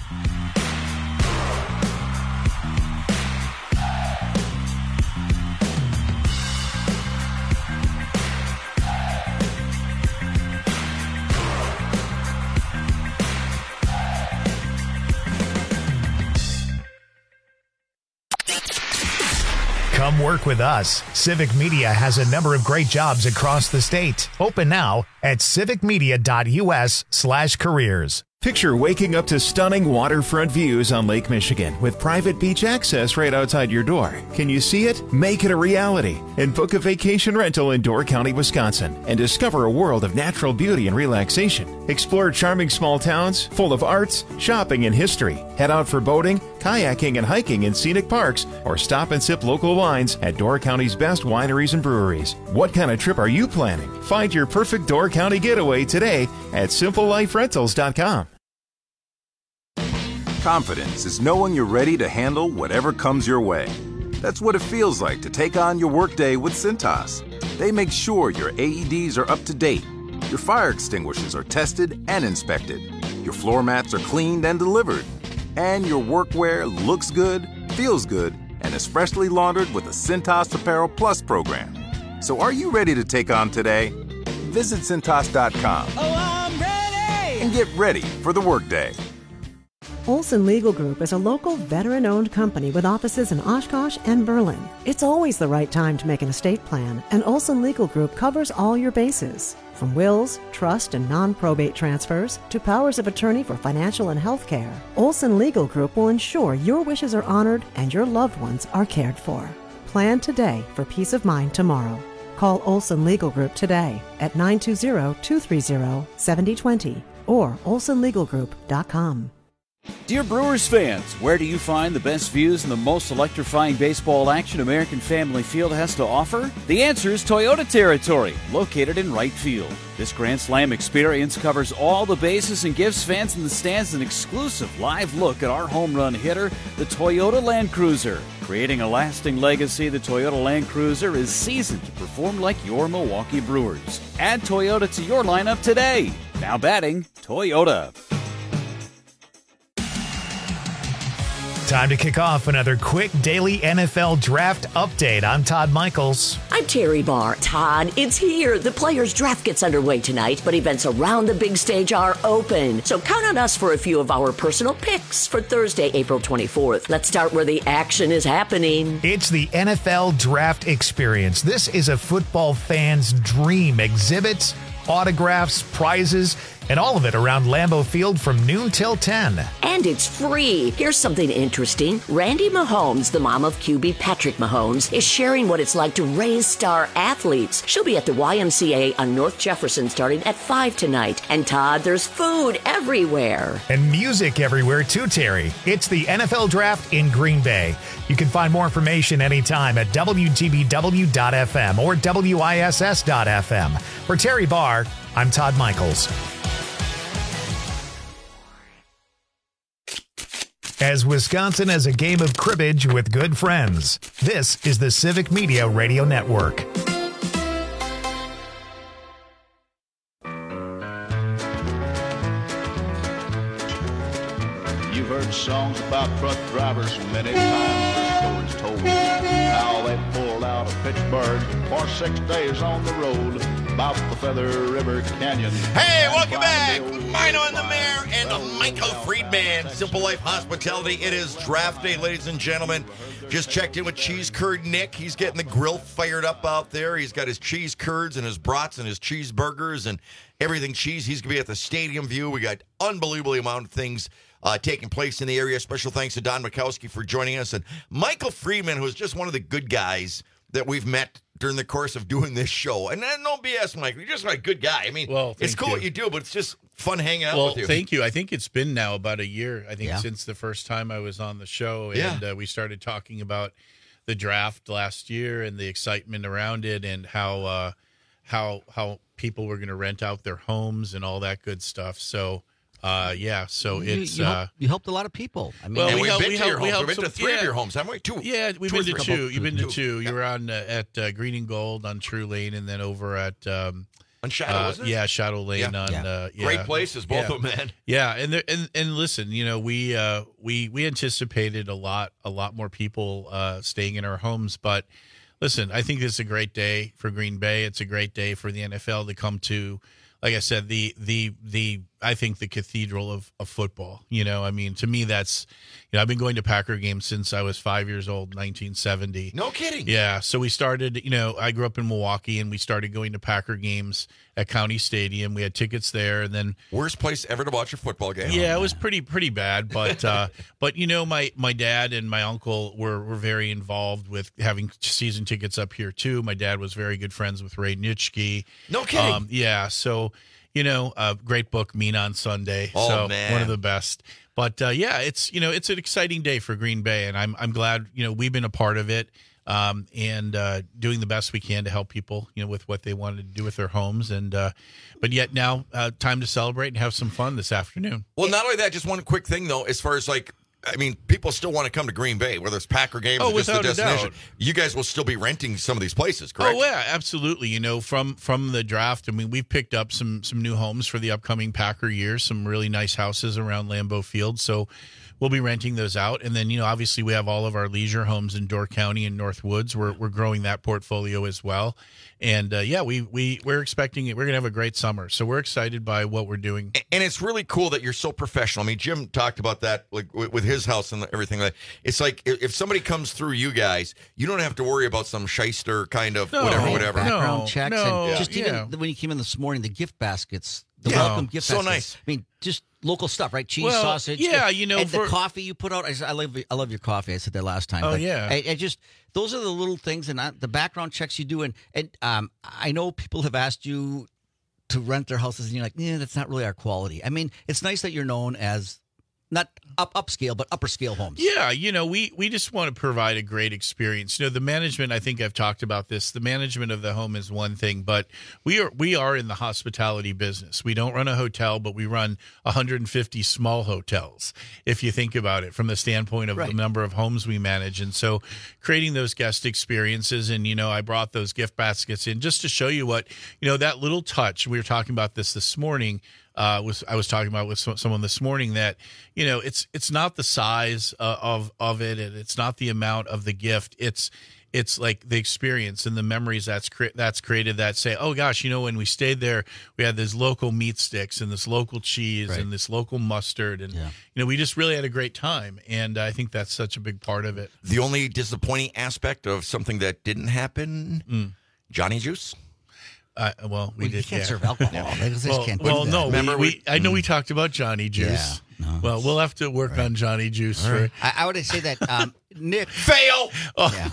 Come work with us. Civic Media has a number of great jobs across the state. Open now at civicmedia.us slash careers. Picture waking up to stunning waterfront views on Lake Michigan with private beach access right outside your door. Can you see it? Make it a reality and book a vacation rental in Door County, Wisconsin, and discover a world of natural beauty and relaxation. Explore charming small towns full of arts, shopping, and history. Head out for boating, kayaking, and hiking in scenic parks, or stop and sip local wines at Door County's best wineries and breweries. What kind of trip are you planning? Find your perfect Door County getaway today at simple life rentals dot com. Confidence is knowing you're ready to handle whatever comes your way. That's what it feels like to take on your workday with Cintas. They make sure your A E Ds are up to date, your fire extinguishers are tested and inspected, your floor mats are cleaned and delivered, and your workwear looks good, feels good, and is freshly laundered with the Cintas Apparel Plus program. So are you ready to take on today? Visit Cintas dot com. Oh, I'm ready! And get ready for the workday. Olson Legal Group is a local veteran-owned company with offices in Oshkosh and Berlin. It's always the right time to make an estate plan, and Olson Legal Group covers all your bases. From wills, trust, and non-probate transfers to powers of attorney for financial and health care, Olson Legal Group will ensure your wishes are honored and your loved ones are cared for. Plan today for peace of mind tomorrow. Call Olson Legal Group today at nine two zero, two three zero, seven zero two zero or olson legal group dot com. Dear Brewers fans, where do you find the best views and the most electrifying baseball action American Family Field has to offer? The answer is Toyota Territory, located in right field. This Grand Slam experience covers all the bases and gives fans in the stands an exclusive live look at our home run hitter, the Toyota Land Cruiser. Creating a lasting legacy, the Toyota Land Cruiser is seasoned to perform like your Milwaukee Brewers. Add Toyota to your lineup today. Now batting, Toyota. Time to kick off another quick daily N F L draft update. I'm Todd Michaels. I'm Terry Barr. Todd, it's here. The Players Draft gets underway tonight, but events around the big stage are open. So count on us for a few of our personal picks for Thursday, April twenty-fourth. Let's start where the action is happening. It's the N F L Draft Experience. This is a football fan's dream. Exhibits, autographs, prizes, and all of it around Lambeau Field from noon till ten. And it's free. Here's something interesting. Randy Mahomes, the mom of Q B Patrick Mahomes, is sharing what it's like to raise star athletes. She'll be at the Y M C A on North Jefferson starting at five tonight. And Todd, there's food everywhere. And music everywhere too, Terry. It's the N F L Draft in Green Bay. You can find more information anytime at W G B W dot F M or W I S S dot F M. For Terry Barr, I'm Todd Michaels. As Wisconsin has a game of cribbage with good friends, this is the Civic Media Radio Network. You've heard songs about truck drivers many times, their stories told. How they pulled out of Pittsburgh for six days on the road about the Feather River Canyon. Hey, welcome back. Mino and the Mayor and Michael Friedman. Simple Life Hospitality. It is draft day, ladies and gentlemen. Just checked in with Cheese Curd Nick. He's getting the grill fired up out there. He's got his cheese curds and his brats and his cheeseburgers and everything cheese. He's going to be at the Stadium View. We got unbelievable amount of things uh, taking place in the area. Special thanks to Don Mikowski for joining us. And Michael Friedman, who's just one of the good guys that we've met during the course of doing this show. And then no B S, Mike. You're just a good guy. I mean, well, it's cool you. what you do, but it's just fun hanging out well, with you. Thank you. I think it's been now about a year, I think, yeah. since the first time I was on the show. Yeah. And uh, we started talking about the draft last year and the excitement around it and how uh, how how people were going to rent out their homes and all that good stuff. So, uh, yeah, so you, it's... You, uh, helped, you helped a lot of people. I mean, well, and we we've helped, been we to your helped, we homes. helped We've been some, to three yeah. of your homes, haven't we? Two. Yeah, we've two been to two. You've been to two. two. Yeah. You were on uh, at uh, Green and Gold on True Lane and then over at... Um, On Shadow, uh, wasn't it? Yeah, Shadow Lane Yeah. on Yeah. uh, yeah. Great places, both yeah. of them, man. Yeah, and there, and and listen, you know, we uh, we we anticipated a lot a lot more people uh, staying in our homes, but listen, I think it's a great day for Green Bay. It's a great day for the N F L to come to. Like I said, the the the I think the cathedral of, of football. You know, I mean, to me, that's, you know, I've been going to Packer games since I was five years old, nineteen seventy. No kidding. Yeah. So we started, you know, I grew up in Milwaukee, and we started going to Packer games at County Stadium. We had tickets there, and then worst place ever to watch a football game. Yeah, it was pretty pretty bad, but uh, but you know, my my dad and my uncle were were very involved with having season tickets up here too. My dad was very good friends with Ray Nitschke. No kidding. Um, yeah, so you know, a uh, great book, Mean on Sunday. Oh, so man. One of the best. But uh, yeah, it's you know, it's an exciting day for Green Bay, and I'm I'm glad you know we've been a part of it. Um, and uh, doing the best we can to help people, you know, with what they wanted to do with their homes, and uh, but yet now, uh, time to celebrate and have some fun this afternoon. Well, not only that, just one quick thing though, as far as like, I mean, people still want to come to Green Bay, whether it's Packer games Oh, or just the without a destination. doubt. You guys will still be renting some of these places, correct? Oh yeah, absolutely. You know, from from the draft, I mean, we've picked up some some new homes for the upcoming Packer year, some really nice houses around Lambeau Field. So we'll be renting those out. And then, you know, obviously we have all of our leisure homes in Door County and North Woods. We're we're growing that portfolio as well. And uh, yeah, we we we're expecting it. We're gonna have a great summer. So we're excited by what we're doing. And it's really cool that you're so professional. I mean, Jim talked about that, like with with his house and everything. Like, it's like if if somebody comes through you guys, you don't have to worry about some shyster kind of No, whatever, whatever. Background No, checks. no, and just yeah. even when you came in this morning, the gift baskets, the Yeah, welcome gift so baskets. nice. I mean, just local stuff, right? Cheese, Well, sausage. yeah, you know, and for- the coffee you put out. I, I love, I love your coffee. I said that last time. Oh, but yeah. I, I just those are the little things, and I, the background checks you do, and and um, I know people have asked you to rent their houses, and you're like, yeah, that's not really our quality. I mean, it's nice that you're known as not up upscale, but upper scale homes. Yeah, you know, we we just want to provide a great experience. You know, the management, I think I've talked about this. The management of the home is one thing, but we are we are in the hospitality business. We don't run a hotel, but we run one hundred fifty small hotels, if you think about it from the standpoint of Right. the number of homes we manage. And so creating those guest experiences, and, you know, I brought those gift baskets in just to show you what, you know, that little touch. We were talking about this this morning. Uh, was I was talking about with some, someone this morning that, you know, it's it's not the size uh, of of it, and it's not the amount of the gift. It's it's like the experience and the memories that's cre- that's created that say, oh gosh, you know, when we stayed there, we had these local meat sticks and this local cheese Right. and this local mustard, and Yeah. you know, we just really had a great time, and I think that's such a big part of it. The only disappointing aspect of something that didn't happen, Johnny Juice. Uh, well, we Well, you did. can't yeah. serve alcohol. Yeah. They just Well, can't do well that. no, Remember we, we- we, I know we talked about Johnny Juice. Yeah, no, well, we'll have to work on Johnny Juice for. I, I would say that um, Nick Fail. Oh, Yeah.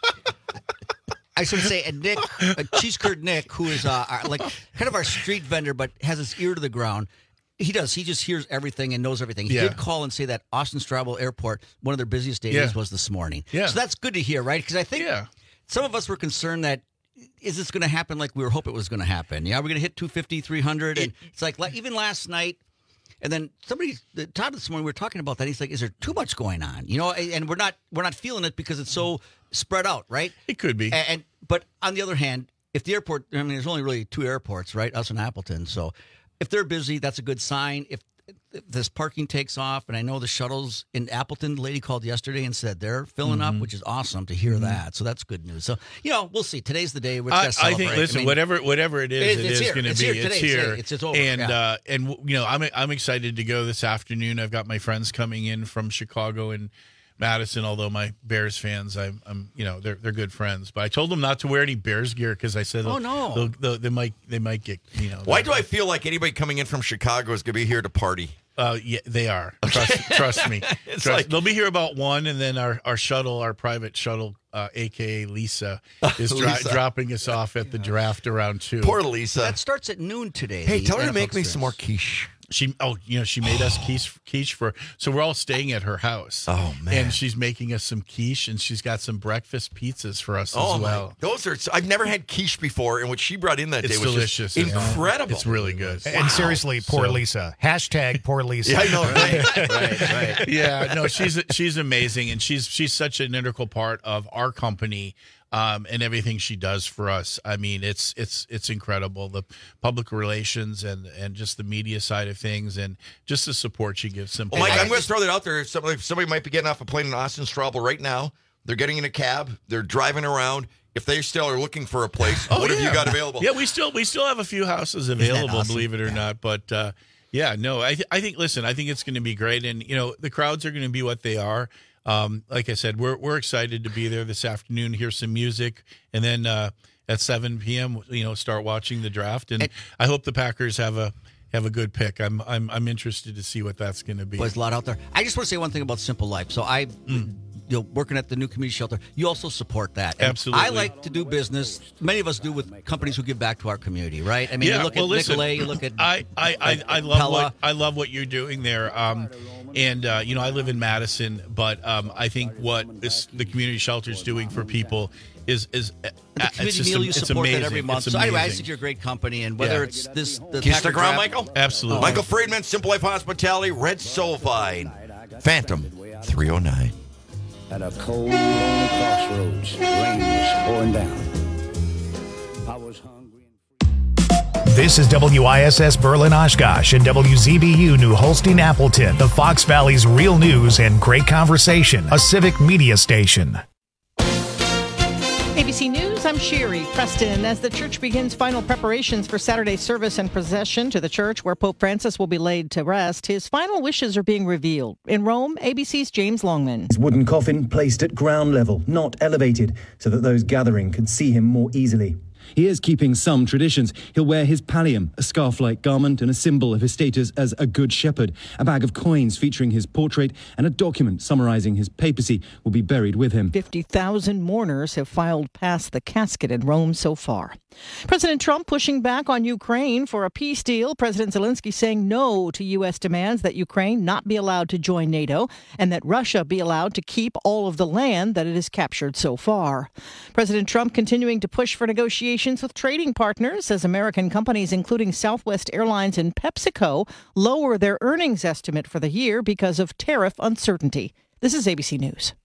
I should say, and Nick, uh, Cheese Curd Nick, who is uh, our, like kind of our street vendor, but has his ear to the ground. He does. He just hears everything and knows everything. He Yeah. did call and say that Austin Straubel Airport, one of their busiest days Yeah. was this morning. Yeah. So that's good to hear, right? Because I think Yeah. some of us were concerned that, is this going to happen like we were hoping it was going to happen? Yeah, we're going to hit two fifty, three hundred. And it's like, like, even last night, and then somebody, Todd this morning, we were talking about that. He's like, is there too much going on? You know, and we're not we're not feeling it because it's so spread out, right? It could be. And, and but on the other hand, if the airport, I mean, there's only really two airports, right? Us and Appleton. So if they're busy, that's a good sign. If, if this parking takes off, and I know the shuttles in Appleton, the lady called yesterday and said they're filling Mm-hmm. up, which is awesome to hear that. So that's good news. So, you know, we'll see. Today's the day we're I, going to celebrate. I think. Listen, mean, whatever whatever it is, it- it it's is here. going to It's be. here It's today. here. It's- it's over. And Yeah. uh, and you know, I'm I'm excited to go this afternoon. I've got my friends coming in from Chicago and Madison. Although my Bears fans, I'm, I'm you know, they're they're good friends. But I told them not to wear any Bears gear because I said, Oh, no. they'll, they'll, they might they might get you know. Why do I feel like anybody coming in from Chicago is going to be here to party? Uh, yeah, they are. Trust, trust me. It's Trust- like- they'll be here about one, and then our, our shuttle, our private shuttle, uh, aka Lisa, is dro- Lisa. dropping us off at the draft around two. Poor Lisa. that starts at noon today. Hey, the tell her to N F L make me Express. some more quiche. She oh you know she made us quiche quiche for so we're all staying at her house. Oh, man. And she's making us some quiche, and she's got some breakfast pizzas for us Oh as my! well. Those are. I've never had quiche before, and what she brought in that It's day was delicious. just yeah. incredible. It's really good. And seriously, poor So- Lisa. Hashtag poor Lisa. Yeah, I know. Right, right, right. Yeah, no, she's she's amazing, and she's she's such an integral part of our company. Um, and everything she does for us. I mean, it's it's it's incredible. The public relations and and just the media side of things, and just the support she gives. Simple. Well, Mike, I'm going to throw that out there. If somebody, if somebody might be getting off a plane in Austin Straubel right now. They're getting in a cab. They're driving around. If they still are looking for a place, Oh, what have yeah. you got available? Yeah, we still we still have a few houses available, awesome? believe it or not. But uh, Yeah, no, I th- I think listen, I think it's going to be great, and you know the crowds are going to be what they are. Um, like I said, we're we're excited to be there this afternoon, hear some music, and then uh, at seven p.m. you know start watching the draft. And, and I hope the Packers have a have a good pick. I'm I'm I'm interested to see what that's going to be. There's a lot out there. I just want to say one thing about Simple Life. So I. Mm. You know, working at the new community shelter, you also support that. And Absolutely. I like to do business. Many of us do with companies who give back to our community, right? I mean, yeah, you look well, at listen, Nicolay, you look at I I, I, I love Pella. what I love what you're doing there. Um, and uh, you know, I live in Madison, but um, I think what this, the community shelter is doing for people is is the uh, community it's just, meal you it's support amazing. that every month. It's So anyway, I amazing. think you're a great company, and whether Yeah. it's this, the Can you Packer stick around, draft- Michael? Absolutely. Michael Friedman, Simple Life Hospitality, Red Sulfide, Phantom three oh nine. At a cold, lonely crossroads, rain was pouring down. I was hungry. This is W I S S Berlin Oshkosh and W Z B U New Holstein Appleton, the Fox Valley's real news and great conversation, a civic media station. A B C News, I'm Sherry Preston. As the church begins final preparations for Saturday's service and procession to the church where Pope Francis will be laid to rest, his final wishes are being revealed. In Rome, A B C's James Longman. His wooden coffin placed at ground level, not elevated, so that those gathering could see him more easily. He is keeping some traditions. He'll wear his pallium, a scarf-like garment and a symbol of his status as a good shepherd. A bag of coins featuring his portrait and a document summarizing his papacy will be buried with him. fifty thousand mourners have filed past the casket in Rome so far. President Trump pushing back on Ukraine for a peace deal. President Zelensky saying no to U S demands that Ukraine not be allowed to join NATO and that Russia be allowed to keep all of the land that it has captured so far. President Trump continuing to push for negotiations with trading partners as American companies, including Southwest Airlines and PepsiCo, lower their earnings estimate for the year because of tariff uncertainty. This is A B C News.